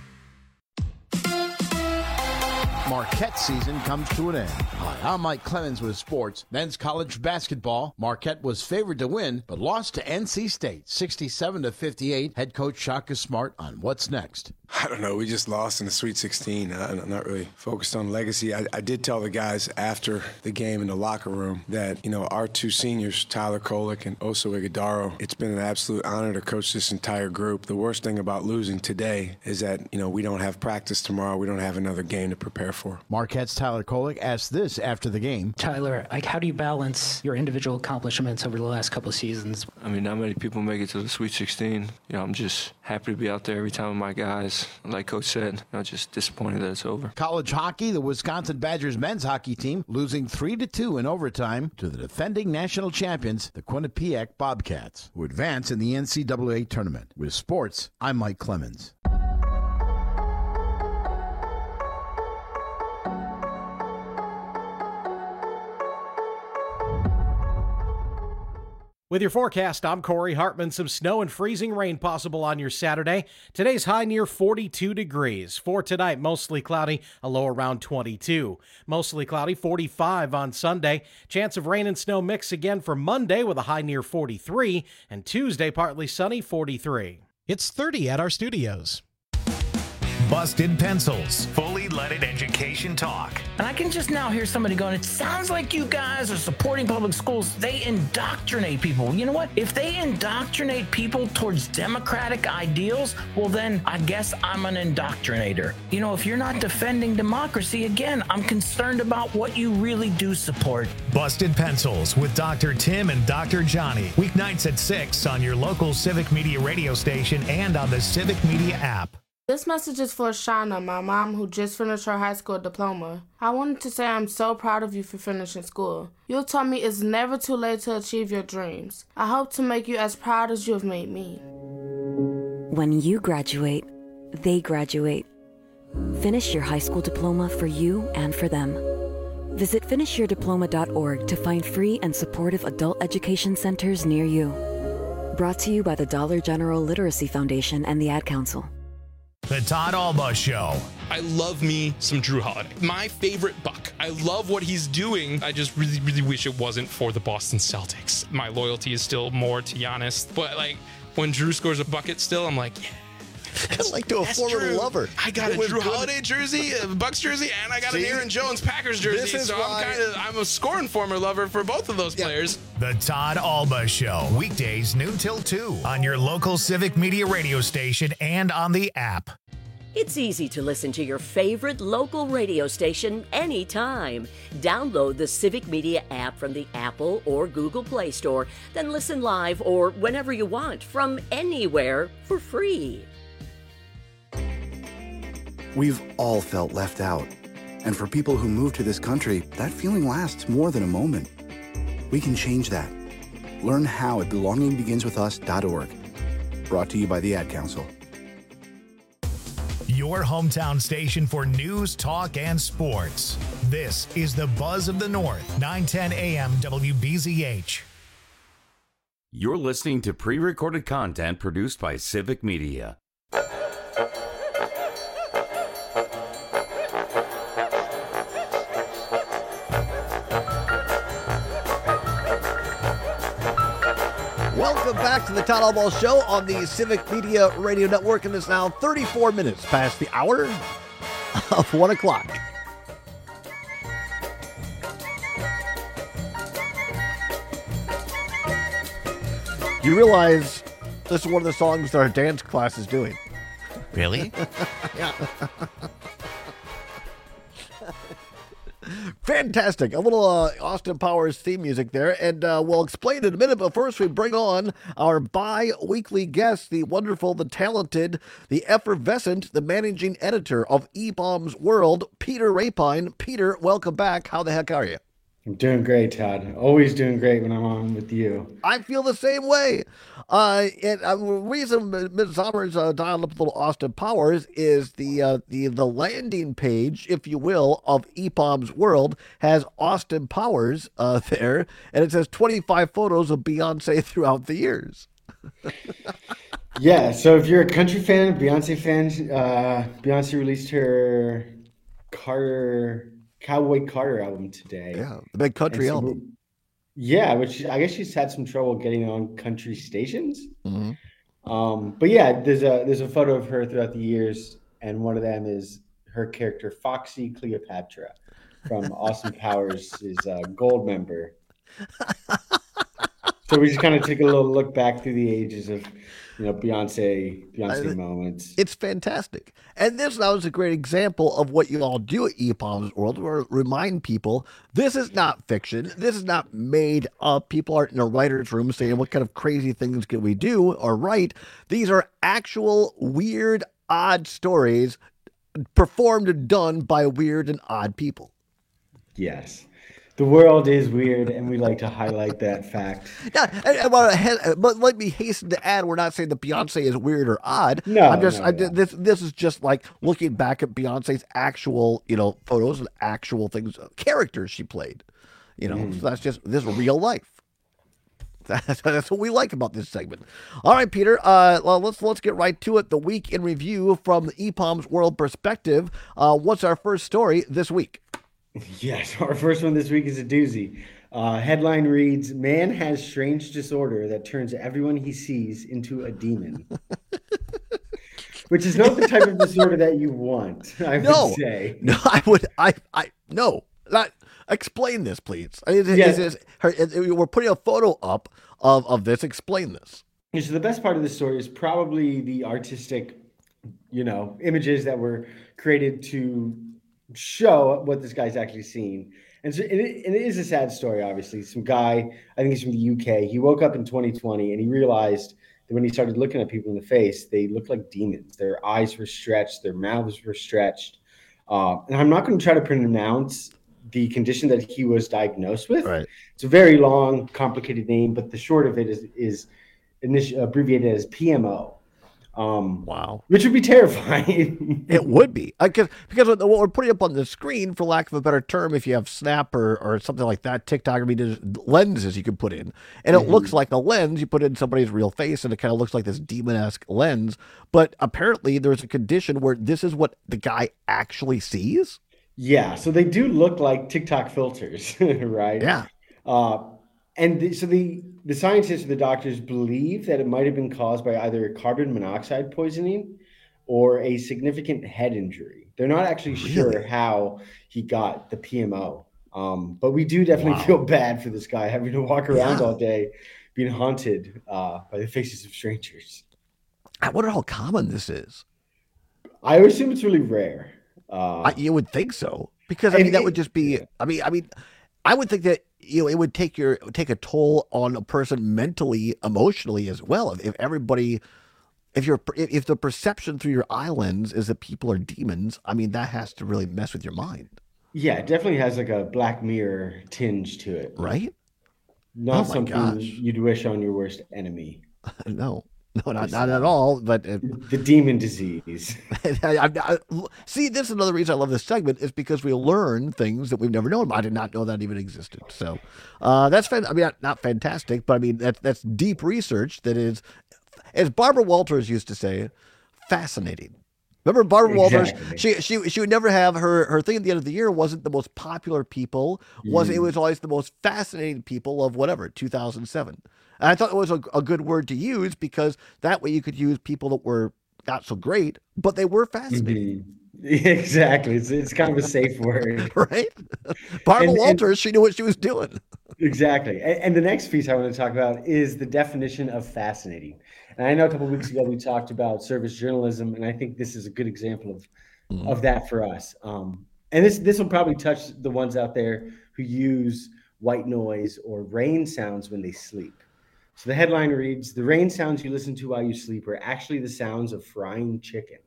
Marquette season comes to an end. Hi, I'm Mike Clemens with sports. Men's college basketball. Marquette was favored to win, but lost to N C State, sixty-seven to fifty-eight. Head coach Shaka Smart on what's next. I don't know. We just lost in the Sweet sixteen. I'm not really focused on legacy. I, I did tell the guys after the game in the locker room that, you know, our two seniors, Tyler Kolek and Oso Ighodaro, it's been an absolute honor to coach this entire group. The worst thing about losing today is that, you know, we don't have practice tomorrow. We don't have another game to prepare for. Marquette's Tyler Kolek asked this after the game. Tyler, like, how do you balance your individual accomplishments over the last couple of seasons? I mean, not many people make it to the Sweet sixteen. You know, I'm just happy to be out there every time with my guys. Like Coach said, I'm just disappointed that it's over. College hockey, the Wisconsin Badgers men's hockey team losing three to two in overtime to the defending national champions, the Quinnipiac Bobcats, who advance in the N C double A tournament. With sports, I'm Mike Clemens. With your forecast, I'm Corey Hartman. Some snow and freezing rain possible on your Saturday. Today's high near forty-two degrees. For tonight, mostly cloudy, a low around twenty-two. Mostly cloudy, forty-five on Sunday. Chance of rain and snow mix again for Monday with a high near forty-three. And Tuesday, partly sunny, forty-three. It's thirty at our studios. Busted Pencils, fully leaded education talk. And I can just now hear somebody going, it sounds like you guys are supporting public schools. They indoctrinate people. You know what? If they indoctrinate people towards democratic ideals, well, then I guess I'm an indoctrinator. You know, if you're not defending democracy, again, I'm concerned about what you really do support. Busted Pencils with Doctor Tim and Doctor Johnny. Weeknights at six on your local Civic Media radio station and on the Civic Media app. This message is for Shauna, my mom, who just finished her high school diploma. I wanted to say I'm so proud of you for finishing school. You told me it's never too late to achieve your dreams. I hope to make you as proud as you have made me. When you graduate, they graduate. Finish your high school diploma for you and for them. Visit finish your diploma dot org to find free and supportive adult education centers near you. Brought to you by the Dollar General Literacy Foundation and the Ad Council. The Todd Alba Show. I love me some Drew Holiday. My favorite Buck. I love what he's doing. I just really, really wish it wasn't for the Boston Celtics. My loyalty is still more to Giannis. But, like, when Drew scores a bucket still, I'm like, yeah. Kind of like to a former Drew. lover. I got It a was Drew good. Holiday jersey, a Bucks jersey, and I got See? an Aaron Jones Packers jersey. This is So why- I'm kind of I'm a scoring former lover for both of those players. The Todd Alba Show. Weekdays noon till two on your local Civic Media radio station and on the app. It's easy to listen to your favorite local radio station anytime. Download the Civic Media app from the Apple or Google Play Store, then listen live or whenever you want from anywhere for free. We've all felt left out. And for people who move to this country, that feeling lasts more than a moment. We can change that. Learn how at belonging begins with us dot org. Brought to you by the Ad Council. Your hometown station for news, talk, and sports. This is the Buzz of the North, nine ten A M W B Z H. You're listening to pre-recorded content produced by Civic Media. Welcome back to the Todd Albaugh Show on the Civic Media Radio Network, and it's now thirty-four minutes past the hour of one o'clock. You realize this is one of the songs that our dance class is doing. Really? Yeah. Fantastic. A little uh, Austin Powers theme music there, and uh, we'll explain in a minute, but first we bring on our bi-weekly guest, the wonderful, the talented, the effervescent, the managing editor of E-Bombs World, Peter Rapine. Peter, welcome back. How the heck are you? I'm doing great, Todd. Always doing great when I'm on with you. I feel the same way. Uh, and uh, the reason Miz Sommer's uh, dialed up a little Austin Powers is the uh, the the landing page, if you will, of E-Bombs World has Austin Powers uh, there, and it says twenty-five photos of Beyonce throughout the years. Yeah, so if you're a country fan, Beyonce fan, uh, Beyonce released her Carter... Cowboy Carter album today. Yeah, the big country so, album. Yeah, which I guess she's had some trouble getting on country stations. Mm-hmm. Um, but yeah, there's a there's a photo of her throughout the years, and one of them is her character Foxy Cleopatra from Austin Powers' uh, Gold member. So we just kind of take a little look back through the ages of, you know, Beyonce, Beyonce I, moments. It's fantastic. And this now is a great example of what you all do at E-Bombs World, where remind people this is not fiction. This is not made up. People aren't in a writer's room saying, what kind of crazy things can we do or write? These are actual weird, odd stories performed and done by weird and odd people. Yes. The world is weird, and we like to highlight that fact. Yeah, and, and, but let me hasten to add, we're not saying that Beyonce is weird or odd. No, I'm just, no, I, no. this this is just like looking back at Beyonce's actual, you know, photos and actual things, characters she played. You know, mm. so that's just this real life. That's, that's what we like about this segment. All right, Peter. Uh, well, let's let's get right to it. The week in review from the E-Bombs World perspective. Uh, what's our first story this week? Yes, our first one this week is a doozy. Uh, headline reads, "Man has strange disorder that turns everyone he sees into a demon." Which is not the type of disorder that you want, I no, would say. No, I would, I, I, no. Not, explain this, please. Is, yes. is, is, is, we're putting a photo up of, of this. Explain this. So the best part of the story is probably the artistic, you know, images that were created to show what this guy's actually seen. And so and it, and it is a sad story, obviously. Some guy, I think he's from the U K, he woke up in twenty twenty and he realized that when he started looking at people in the face, they looked like demons. Their eyes were stretched, their mouths were stretched. Uh, and I'm not going to try to pronounce the condition that he was diagnosed with. Right. It's a very long, complicated name, but the short of it is, is initi- abbreviated as P M O. Um, wow. Which would be terrifying. It would be. Because because what we're putting up on the screen, for lack of a better term, if you have Snap or, or something like that, TikTok, I mean, there's lenses you can put in. And it mm-hmm. looks like a lens. You put in somebody's real face, and it kind of looks like this demon-esque lens. But apparently there's a condition where this is what the guy actually sees. Yeah, so they do look like TikTok filters, right? Yeah. Uh, and the, so the, the scientists or the doctors believe that it might have been caused by either carbon monoxide poisoning or a significant head injury. They're not actually really? sure how he got the P M O. Um, but we do definitely wow. feel bad for this guy having to walk around yeah. all day being haunted uh, by the faces of strangers. I wonder how common this is. I would assume it's really rare. Uh, I, you would think so, because I mean that it, would just be. I mean, I mean, I would think that you know it would take your take a toll on a person mentally, emotionally as well. If, if everybody, if you're if the perception through your eye lens is that people are demons, I mean that has to really mess with your mind. Yeah, it definitely has like a Black Mirror tinge to it, right? Not oh something gosh. you'd wish on your worst enemy. No. No, not, not at all. But it, the demon disease. I, I, I, see, this is another reason I love this segment is because we learn things that we've never known. I did not know that even existed. So uh, that's fan- I mean, not, not fantastic, but I mean that's that's deep research that is, as Barbara Walters used to say, fascinating. Remember Barbara Walters? Exactly. She she she would never have her her thing at the end of the year wasn't the most popular people. Was Mm. it was always the most fascinating people of whatever two thousand seven. And I thought it was a, a good word to use because that way you could use people that were not so great, but they were fascinating. Mhm. Exactly. It's it's kind of a safe word, right? Barbara And- and- Walters, she knew what she was doing. Exactly. And, and the next piece I want to talk about is the definition of fascinating. And I know a couple of weeks ago we talked about service journalism, and I think this is a good example of Mm-hmm. of that for us. Um, and this this will probably touch the ones out there who use white noise or rain sounds when they sleep. So the headline reads, "The rain sounds you listen to while you sleep are actually the sounds of frying chicken."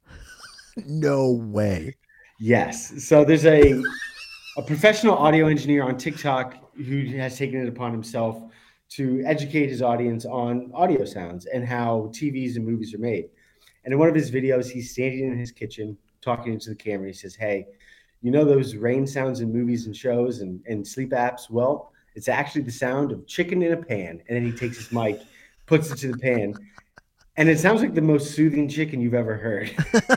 No way. Yes. So there's a a professional audio engineer on TikTok who has taken it upon himself to educate his audience on audio sounds and how T Vs and movies are made. And in one of his videos, he's standing in his kitchen talking into the camera. He says, "Hey, you know those rain sounds in movies and shows and, and sleep apps? Well, it's actually the sound of chicken in a pan." And then he takes his mic, puts it to the pan, and it sounds like the most soothing chicken you've ever heard.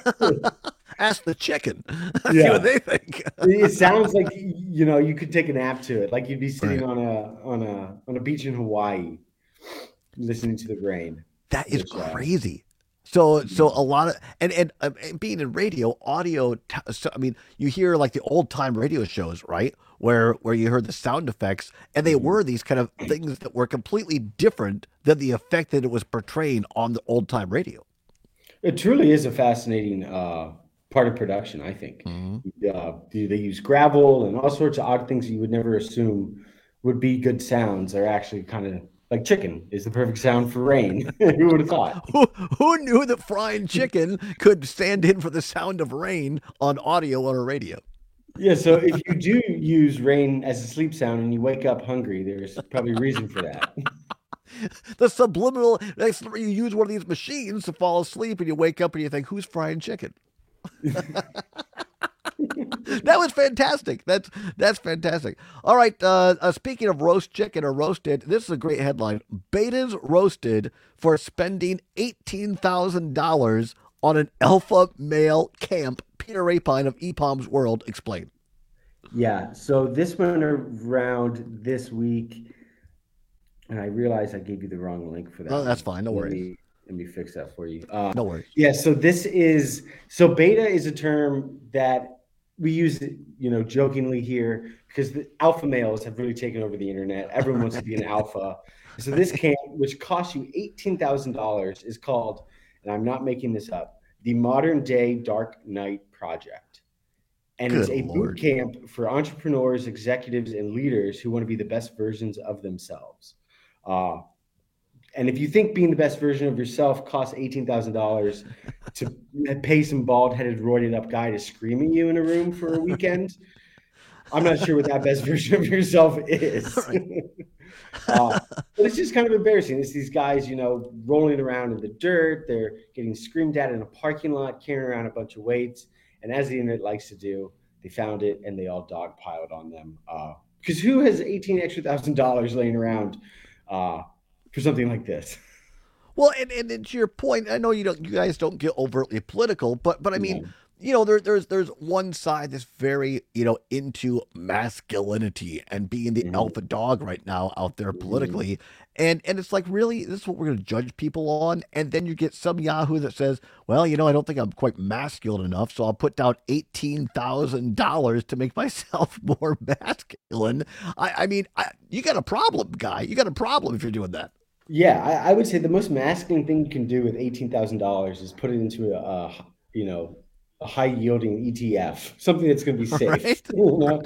Ask the chicken. See Yeah. what they think. It sounds like, you know, you could take a nap to it, like you'd be sitting on a on a on a beach in Hawaii, listening to the rain. That is Which, uh, crazy. So, so a lot of and and, uh, and being in radio, audio. T- so, I mean, you hear like the old time radio shows, right? Where where you heard the sound effects, and they were these kind of things that were completely different than the effect that it was portraying on the old time radio. It truly is a fascinating uh, part of production, I think. Uh, they they use gravel and all sorts of odd things that you would never assume would be good sounds. Are actually kind of like chicken is the perfect sound for rain. Who would have thought? Who, who knew that frying chicken could stand in for the sound of rain on audio on a radio? Yeah, so if you do use rain as a sleep sound and you wake up hungry, there's probably a reason for that. The subliminal, like, you use one of these machines to fall asleep and you wake up and you think, who's frying chicken? That was fantastic. That's that's fantastic. All right. Uh, uh, speaking of roast chicken or roasted, this is a great headline. Betas roasted for spending eighteen thousand dollars on an alpha male camp. Peter Rapine of E P O M's World explained. Yeah, so this went around this week, and I realized I gave you the wrong link for that. Oh, that's fine. No Let worries. me- Let me fix that for you. Uh, No worries. Yeah, so this is so beta is a term that we use, you know, jokingly here because the alpha males have really taken over the internet. Everyone wants to be an alpha. So this camp, which costs you eighteen thousand dollars, is called, and I'm not making this up, the Modern Day Dark Knight Project. And it's Good a Lord. boot camp for entrepreneurs, executives, and leaders who want to be the best versions of themselves. Uh, and if you think being the best version of yourself costs eighteen thousand dollars to pay some bald-headed, roided-up guy to scream at you in a room for a weekend, I'm not sure what that best version of yourself is. uh, but it's just kind of embarrassing. It's these guys, you know, rolling around in the dirt. They're getting screamed at in a parking lot, carrying around a bunch of weights. And as the internet likes to do, they found it and they all dogpiled on them. Because who has eighteen extra thousand dollars laying around uh, for something like this? Well, and, and, and to your point, I know you don't, you guys don't get overtly political, but but I mean, you know, there, there's there's one side that's very, you know, into masculinity and being the alpha dog right now out there politically, and and it's like, really, this is what we're going to judge people on, and then you get some yahoo that says, well, you know, I don't think I'm quite masculine enough, so I'll put down eighteen thousand dollars to make myself more masculine. I, I mean, I, you got a problem, guy. You got a problem if you're doing that. Yeah, I, I would say the most masculine thing you can do with eighteen thousand dollars is put it into a, a you know, a high yielding E T F, something that's going to be safe. Right? You know?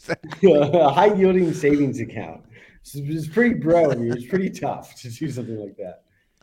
A high yielding savings account. It's, it's pretty bro. It's pretty tough to do something like that.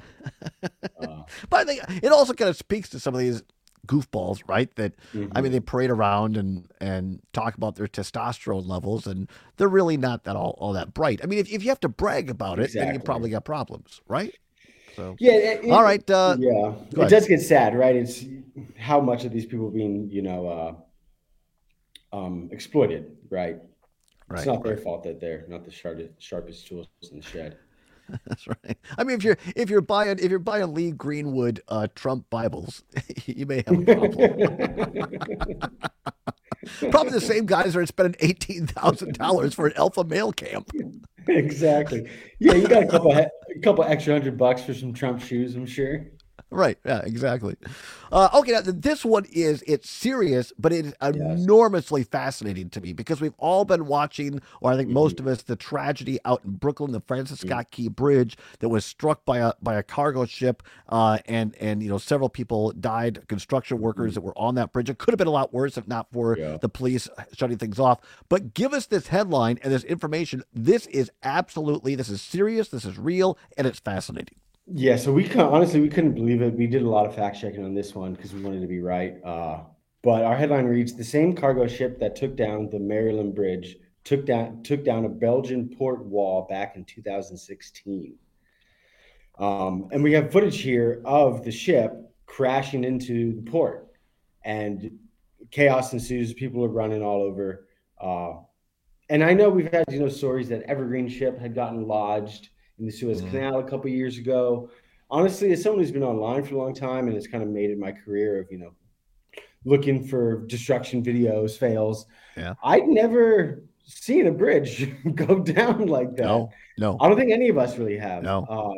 Uh, But I think it also kind of speaks to some of these goofballs, right? That I mean, they parade around and and talk about their testosterone levels, and they're really not that all, all that bright. I mean, if, if you have to brag about it, then you Exactly. probably got problems, right? So Yeah. It, it- all right. Uh, yeah. go It ahead. does get sad, right? It's how much of these people being, you know, uh, um, exploited, right? Right, It's not their fault that they're not the sharpest, sharpest tools in the shed. That's right. I mean, if you're if you're buying if you're buying Lee Greenwood uh, Trump Bibles, you may have a problem. Probably the same guys that are spending eighteen thousand dollars for an alpha male camp. Exactly. Yeah, you got a couple a couple extra hundred bucks for some Trump shoes, I'm sure. Right. Yeah, exactly. Uh, okay, now this one is, it's serious, but it is Yes. enormously fascinating to me because we've all been watching, or I think most of us, the tragedy out in Brooklyn, the Francis Scott Key Bridge that was struck by a by a cargo ship, uh, and and you know several people died, construction workers that were on that bridge. It could have been a lot worse if not for Yeah. the police shutting things off. But give us this headline and this information. This is absolutely, this is serious, this is real, and it's fascinating. Yeah, so we can honestly we couldn't believe it. We did a lot of fact checking on this one because we wanted to be right. Uh, but our headline reads: the same cargo ship that took down the Maryland Bridge took down took down a Belgian port wall back in two thousand sixteen. Um, and we have footage here of the ship crashing into the port, and chaos ensues. People are running all over. Uh, and I know we've had you know stories that Evergreen ship had gotten lodged in the Suez Mhm. Canal a couple years ago. Honestly, as someone who's been online for a long time and it's kind of made it my career of, you know, looking for destruction videos, fails, Yeah. I'd never seen a bridge go down like that. No, no. I don't think any of us really have. No. Uh,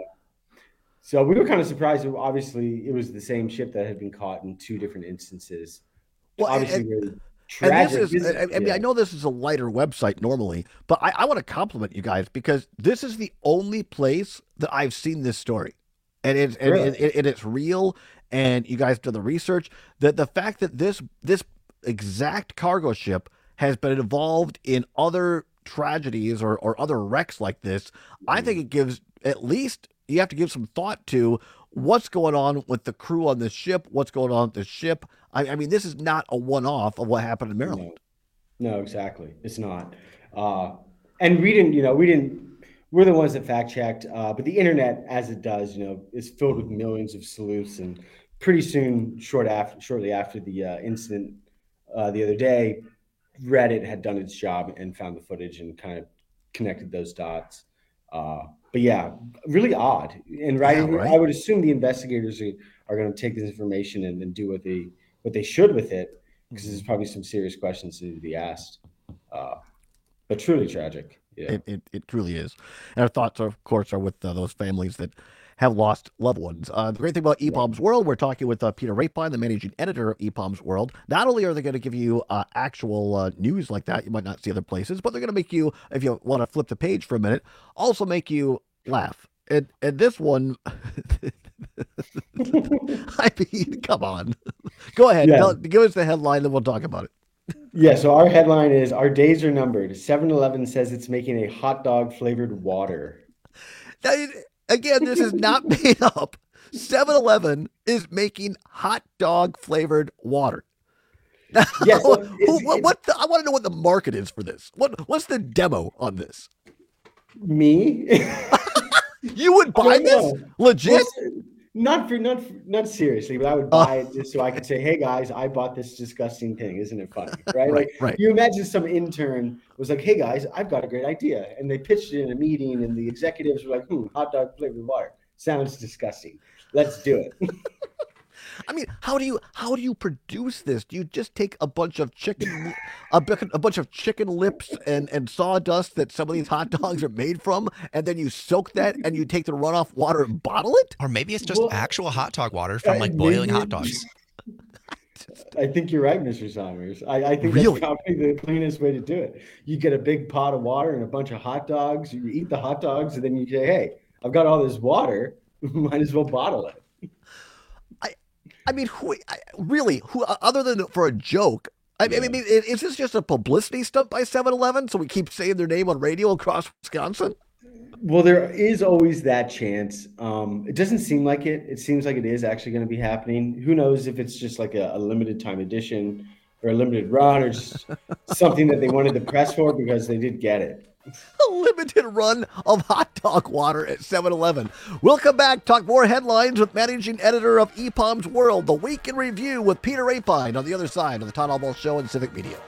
so we were kind of surprised. that Obviously, it was the same ship that had been caught in two different instances. Well, and- Obviously, and- really And tragic. this is, I, I mean, Yeah. I know this is a lighter website normally, but I, I want to compliment you guys because this is the only place that I've seen this story. And it's, and, Really? and, and it's real, and you guys do the research. That the fact that this this exact cargo ship has been involved in other tragedies or, or other wrecks like this, I think it gives, at least you have to give some thought to what's going on with the crew on the ship, what's going on with the ship. I, I mean, this is not a one-off of what happened in Maryland. No, no, exactly. It's not. Uh, and we didn't, you know, we didn't, we're the ones that fact checked, uh, but the internet, as it does, you know, is filled with millions of sleuths. And pretty soon, short after, shortly after the uh, incident uh, the other day, Reddit had done its job and found the footage and kind of connected those dots. Uh, but yeah, really odd. And right, Yeah, right. I would assume the investigators are, are going to take this information and, and do what they what they should with it, because there's probably some serious questions to be asked. Uh, but truly tragic. Yeah. It, it, it truly is. And our thoughts, are, of course, are with uh, those families that have lost loved ones. Uh, the great thing about E P O M's World, we're talking with uh, Peter Rapine, the managing editor of E P O M's World. Not only are they going to give you uh, actual uh, news like that you might not see other places, but they're going to make you, if you want to flip the page for a minute, also make you laugh. And, and this one, I mean, come on. Go ahead. Yeah. Tell, give us the headline, then we'll talk about it. Yeah, so our headline is Our Days Are Numbered. seven eleven says it's making a hot dog flavored water. Now, it- again, this is not made up. seven eleven is making hot dog flavored water. Now, Yeah, so who, what, what the, I want to know what the market is for this. What What's the demo on this? Me? You would buy I don't this? know. Legit? Well, not for not for, not seriously, but I would buy it just so I could say, "Hey guys, I bought this disgusting thing. Isn't it funny?" Right? Right, Like right. you imagine some intern was like, "Hey guys, I've got a great idea," and they pitched it in a meeting, and the executives were like, "Hmm, hot dog flavored water sounds disgusting. Let's do it." I mean, how do you how do you produce this? Do you just take a bunch of chicken, a, bu- a bunch of chicken lips and, and sawdust that some of these hot dogs are made from, and then you soak that and you take the runoff water and bottle it? Or maybe it's just Well, actual hot dog water from uh, like boiling maybe- hot dogs. I think you're right, Mister Somers. I, I think Really? that's probably the cleanest way to do it. You get a big pot of water and a bunch of hot dogs. You eat the hot dogs, and then you say, "Hey, I've got all this water. Might as well bottle it." I mean, who I, really? Who other than for a joke? I mean, I mean, is this just a publicity stunt by seven eleven? So we keep saying their name on radio across Wisconsin? Well, there is always that chance. Um, it doesn't seem like it. It seems like it is actually going to be happening. Who knows if it's just like a, a limited time edition or a limited run or just something that they wanted to press for because they did get it. A limited run of hot dog water at seven eleven. We'll come back, talk more headlines with managing editor of E P O M's World, the Week in Review with Peter Rapine on the other side of the Todd Albaugh Show and Civic Media.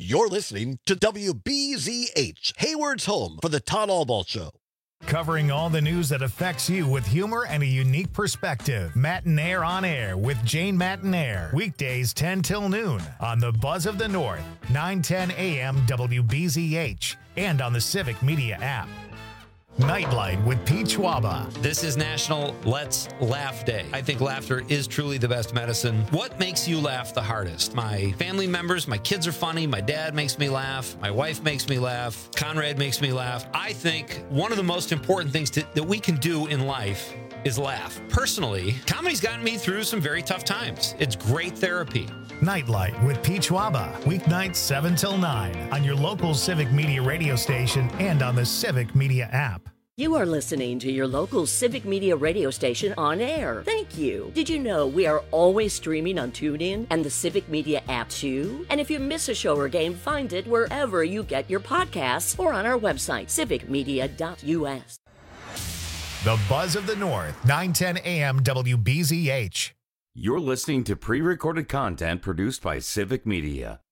You're listening to W B Z H, Hayward's home for the Todd Albaugh Show. Covering all the news that affects you with humor and a unique perspective. Matinaire on Air with Jane Matinaire. Weekdays ten till noon on the Buzz of the North, nine ten a m W B Z H, and on the Civic Media app. Nightlight with Pete Schwaba. This is National Let's Laugh Day. I think laughter is truly the best medicine. What makes you laugh the hardest? My family members, my kids are funny, my dad makes me laugh, my wife makes me laugh, Conrad makes me laugh. I think one of the most important things to, that we can do in life is laugh. Personally, comedy's gotten me through some very tough times. It's great therapy. Nightlight with Pete Schwaba. Weeknights seven till nine on your local Civic Media radio station and on the Civic Media app. You are listening to your local Civic Media radio station on air. Thank you. Did you know we are always streaming on TuneIn and the Civic Media app too? And if you miss a show or game, find it wherever you get your podcasts or on our website, civic media dot u s. The Buzz of the North, nine ten a m W B Z H. You're listening to pre-recorded content produced by Civic Media.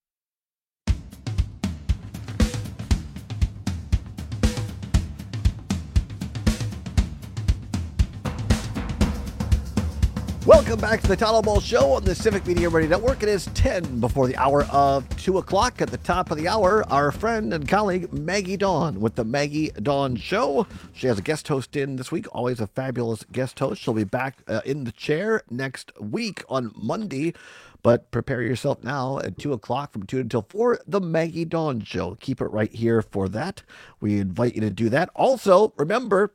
Welcome back to the Todd Albaugh Show on the Civic Media Radio Network. It is ten before the hour of two o'clock. At the top of the hour, our friend and colleague Maggie Dawn with the Maggie Dawn Show. She has a guest host in this week, always a fabulous guest host. She'll be back uh, in the chair next week on Monday. But prepare yourself now at two o'clock from two until four, the Maggie Dawn Show. Keep it right here for that. We invite you to do that. Also, remember,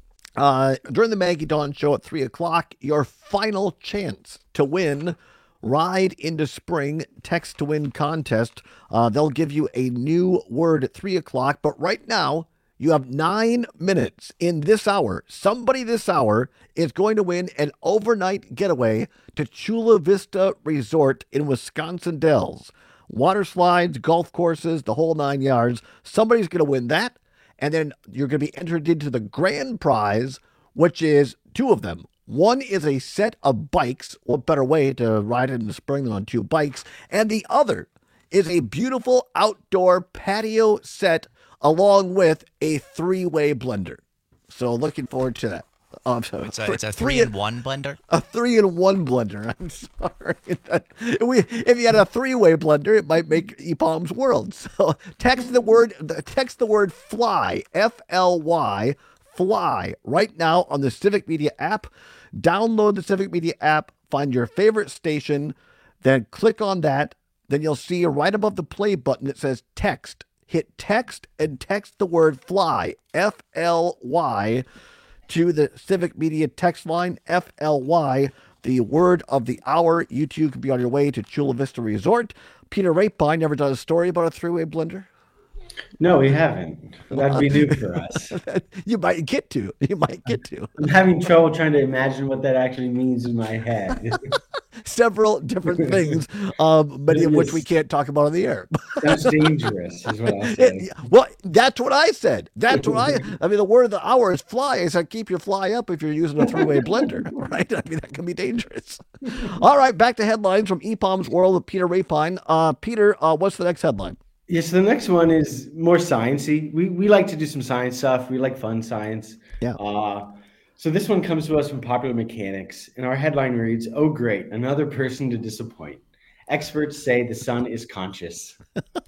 Uh, during the Maggie Dawn Show at three o'clock, your final chance to win Ride into Spring Text to Win contest. Uh, they'll give you a new word at three o'clock, but right now, you have nine minutes in this hour. Somebody this hour is going to win an overnight getaway to Chula Vista Resort in Wisconsin Dells. Water slides, golf courses, the whole nine yards. Somebody's going to win that. And then you're going to be entered into the grand prize, which is two of them. One is a set of bikes. What better way to ride in the spring than on two bikes? And the other is a beautiful outdoor patio set along with a three-way blender. So looking forward to that. Um, so it's a, it's a three-in-one blender? A three-in-one blender. I'm sorry. If, we, if you had a three-way blender, it might make E P O M's world. So text the word text the word FLY, F L Y, FLY, right now on the Civic Media app. Download the Civic Media app, find your favorite station, then click on that. Then you'll see right above the play button that says text. Hit text and text the word FLY, F L Y, to the Civic Media text line, F L Y, the word of the hour. You too can be on your way to Chula Vista Resort. Peter Rapine never done a story about a three-way blender? No, we haven't. That'd be new for us. You might get to. You might get to. I'm having trouble trying to imagine what that actually means in my head. Several different things, um, many of which we can't talk about on the air. That's dangerous, is what I said. Well, that's what I said. That's what I. I mean, the word of the hour is fly. I said keep your fly up if you're using a three-way blender, right? I mean, that can be dangerous. All right, back to headlines from E P O M's world with Peter Rapine. Uh, Peter, uh, what's the next headline? Yes, the next one is more sciencey. We we like to do some science stuff. We like fun science. Yeah. Uh, so this one comes to us from Popular Mechanics, and our headline reads, "Oh great, another person to disappoint. Experts say the sun is conscious."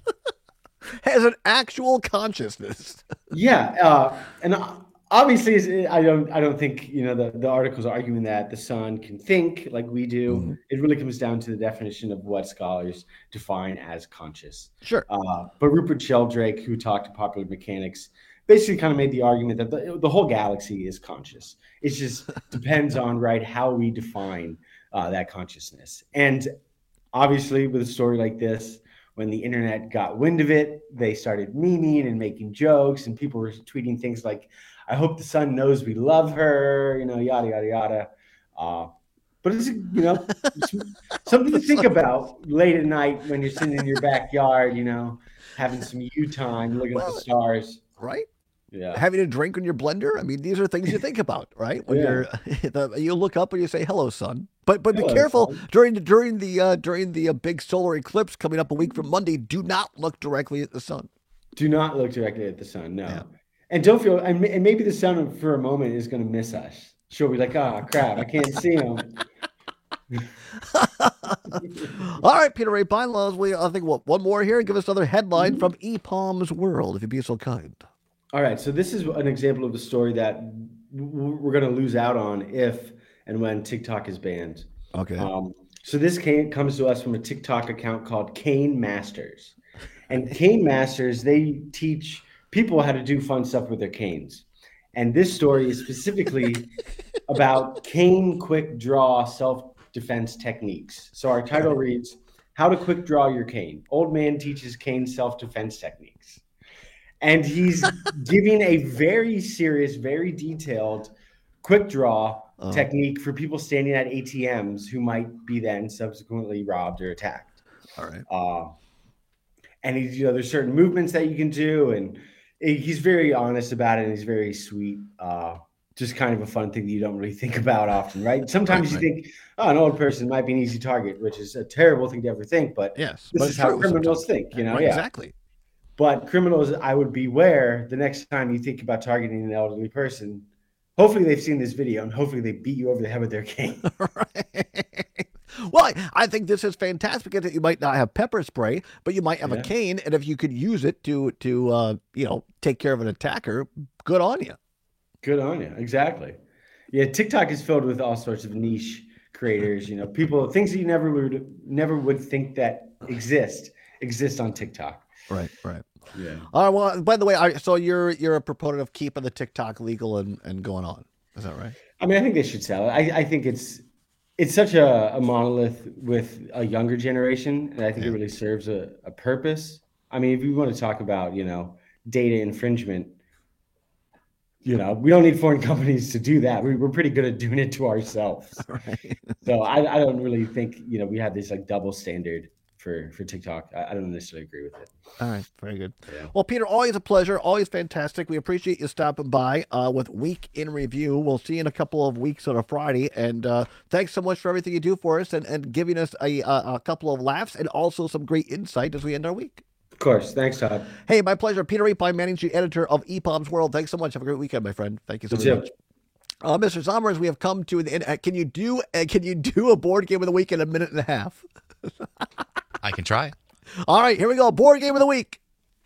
Has an actual consciousness. Yeah, uh, and obviously, I don't I don't think you know the the article's arguing that the sun can think like we do. Mm-hmm. It really comes down to the definition of what scholars define as conscious. Sure. Uh, but Rupert Sheldrake, who talked to Popular Mechanics, basically kind of made the argument that the, the whole galaxy is conscious. It just depends on, right, how we define uh, that consciousness. And obviously, with a story like this, when the internet got wind of it, they started memeing and making jokes, and people were tweeting things like, "I hope the sun knows we love her," you know, yada, yada, yada. Uh, but it's, you know, something to think about late at night when you're sitting in your backyard, you know, having some you time, looking well, at the stars. Right? Yeah. Having a drink in your blender. I mean, these are things you think about, right? When yeah. you're, the, you look up and you say, "Hello, sun." But but be Yeah, careful fun. during the during the uh, during the uh, big solar eclipse coming up a week from Monday. Do not look directly at the sun. Do not look directly at the sun. No, yeah. And don't feel. And maybe the sun for a moment is going to miss us. She'll be like, "Ah, oh, crap! I can't see him." All right, Peter Ray Bylaws. We I think what one more here. Give us another headline mm-hmm. from E P O M's World, if you'd be so kind. All right, so this is an example of the story that we're going to lose out on if and when TikTok is banned. Okay. Um, so this came, comes to us from a TikTok account called Cane Masters, and Cane Masters they teach people how to do fun stuff with their canes. And this story is specifically about cane quick draw self-defense techniques. So our title reads, How to Quick Draw Your Cane. Old Man Teaches Cane Self-Defense Techniques. And he's giving a very serious, very detailed quick draw oh. technique for people standing at A T Ms who might be then subsequently robbed or attacked. All right. Uh, and he's, you know, there's certain movements that you can do, and he's very honest about it, and he's very sweet. Uh, just kind of a fun thing that you don't really think about often, right? Sometimes right, you right. think, oh, an old person might be an easy target, which is a terrible thing to ever think, but yes, this but is how criminals think, you know? Right, yeah. Exactly. But criminals, I would beware the next time you think about targeting an elderly person. Hopefully they've seen this video, and hopefully they beat you over the head with their cane. Right. Well, I think this is fantastic because you might not have pepper spray, but you might have yeah. a cane, and if you could use it to to uh, you know take care of an attacker, good on you. Good on you, exactly. Yeah, TikTok is filled with all sorts of niche creators. You know, people things that you never would never would think that exist exist on TikTok. Right, right. Yeah. All right. Well, by the way, I, so you're you're a proponent of keeping the TikTok legal and, and going on. Is that right? I mean, I think they should sell it. I, I think it's it's such a, a monolith with a younger generation, and I think yeah. it really serves a, a purpose. I mean, if you want to talk about, you know, data infringement, you know, we don't need foreign companies to do that. We, we're pretty good at doing it to ourselves. Right. So I, I don't really think, you know, we have this like double standard for, for TikTok. I, I don't necessarily agree with it. All right. Very good. Yeah. Well, Peter, always a pleasure. Always fantastic. We appreciate you stopping by uh, with Week in Review. We'll see you in a couple of weeks on a Friday. And uh, thanks so much for everything you do for us and, and giving us a, a, a couple of laughs and also some great insight as we end our week. Of course. Thanks, Todd. Hey, my pleasure. Peter Reiplein, managing editor of E P O M's World. Thanks so much. Have a great weekend, my friend. Thank you so you much. Uh, Mister Sommers, we have come to the end. Uh, can you do uh, can you do a board game of the week in a minute and a half? I can try. All right, here we go. Board game of the week.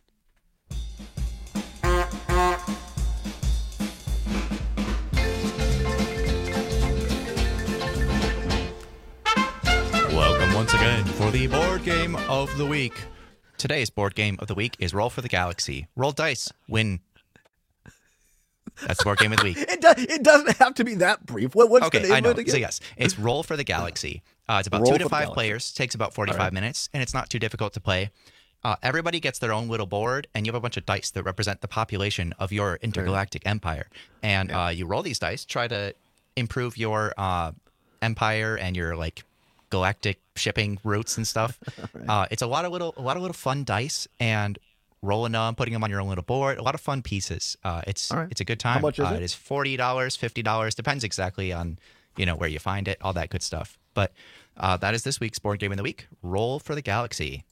Welcome once again for the board game of the week. Today's board game of the week is Roll for the Galaxy. Roll dice, win. That's the board game of the week. It, do, it doesn't have to be that brief. What, what's okay, the name I know. of it again? So yes, it's Roll for the Galaxy. Uh, it's about Roll two to five Galaxy. players. Takes about forty-five right. minutes, and it's not too difficult to play. Uh, everybody gets their own little board, and you have a bunch of dice that represent the population of your intergalactic right. empire. And yeah. uh, you roll these dice, try to improve your uh, empire and your like galactic shipping routes and stuff. right. uh, it's a lot of little, a lot of little fun dice, and rolling them, putting them on your own little board. A lot of fun pieces. Uh, it's right. it's a good time. How much is uh, it? It is forty dollars, fifty dollars. Depends exactly on you know where you find it, all that good stuff. But uh, that is this week's board game of the week. Roll for the Galaxy.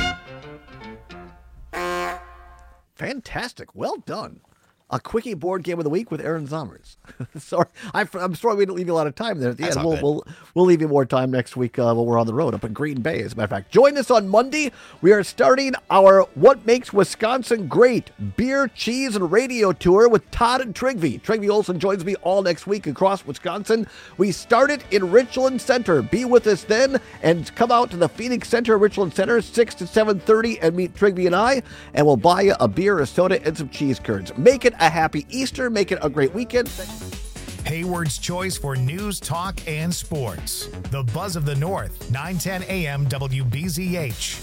Fantastic. Well done. A quickie board game of the week with Aaron Zommers. Sorry, I'm, I'm sorry we didn't leave you a lot of time there at the That's end. all We'll, good. we'll we'll leave you more time next week uh, when we're on the road up in Green Bay, as a matter of fact. Join us on Monday. We are starting our What Makes Wisconsin Great Beer, Cheese, and Radio Tour with Todd and Trigby. Trigby Olson joins me all next week across Wisconsin. We start it in Richland Center. Be with us then and come out to the Phoenix Center, Richland Center, six to seven thirty, and meet Trigby and I, and we'll buy you a beer, a soda, and some cheese curds. Make it a happy Easter. Make it a great weekend. Hayward's choice for news, talk, and sports. The Buzz of the North, nine ten A M W B Z H.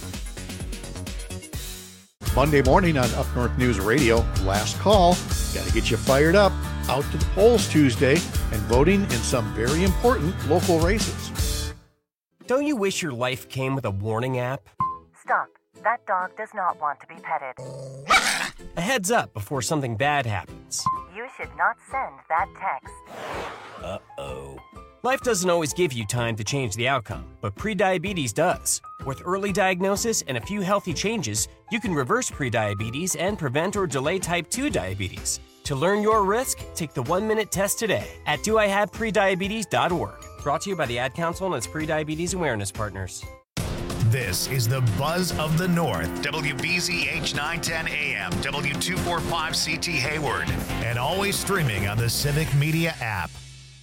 Monday morning on Up North News Radio, last call. Got to get you fired up. Out to the polls Tuesday and voting in some very important local races. Don't you wish your life came with a warning app? Stop. That dog does not want to be petted. A heads up before something bad happens. You should not send that text. Uh-oh. Life doesn't always give you time to change the outcome, but prediabetes does. With early diagnosis and a few healthy changes, you can reverse prediabetes and prevent or delay type two diabetes. To learn your risk, take the one-minute test today at do I have prediabetes dot org. Brought to you by the Ad Council and its prediabetes awareness partners. This is the Buzz of the North, W B Z H nine ten A M, W two forty-five C T Hayward, and always streaming on the Civic Media app.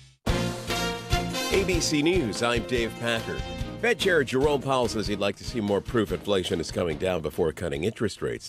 A B C News, I'm Dave Packer. Fed Chair Jerome Powell says he'd like to see more proof inflation is coming down before cutting interest rates.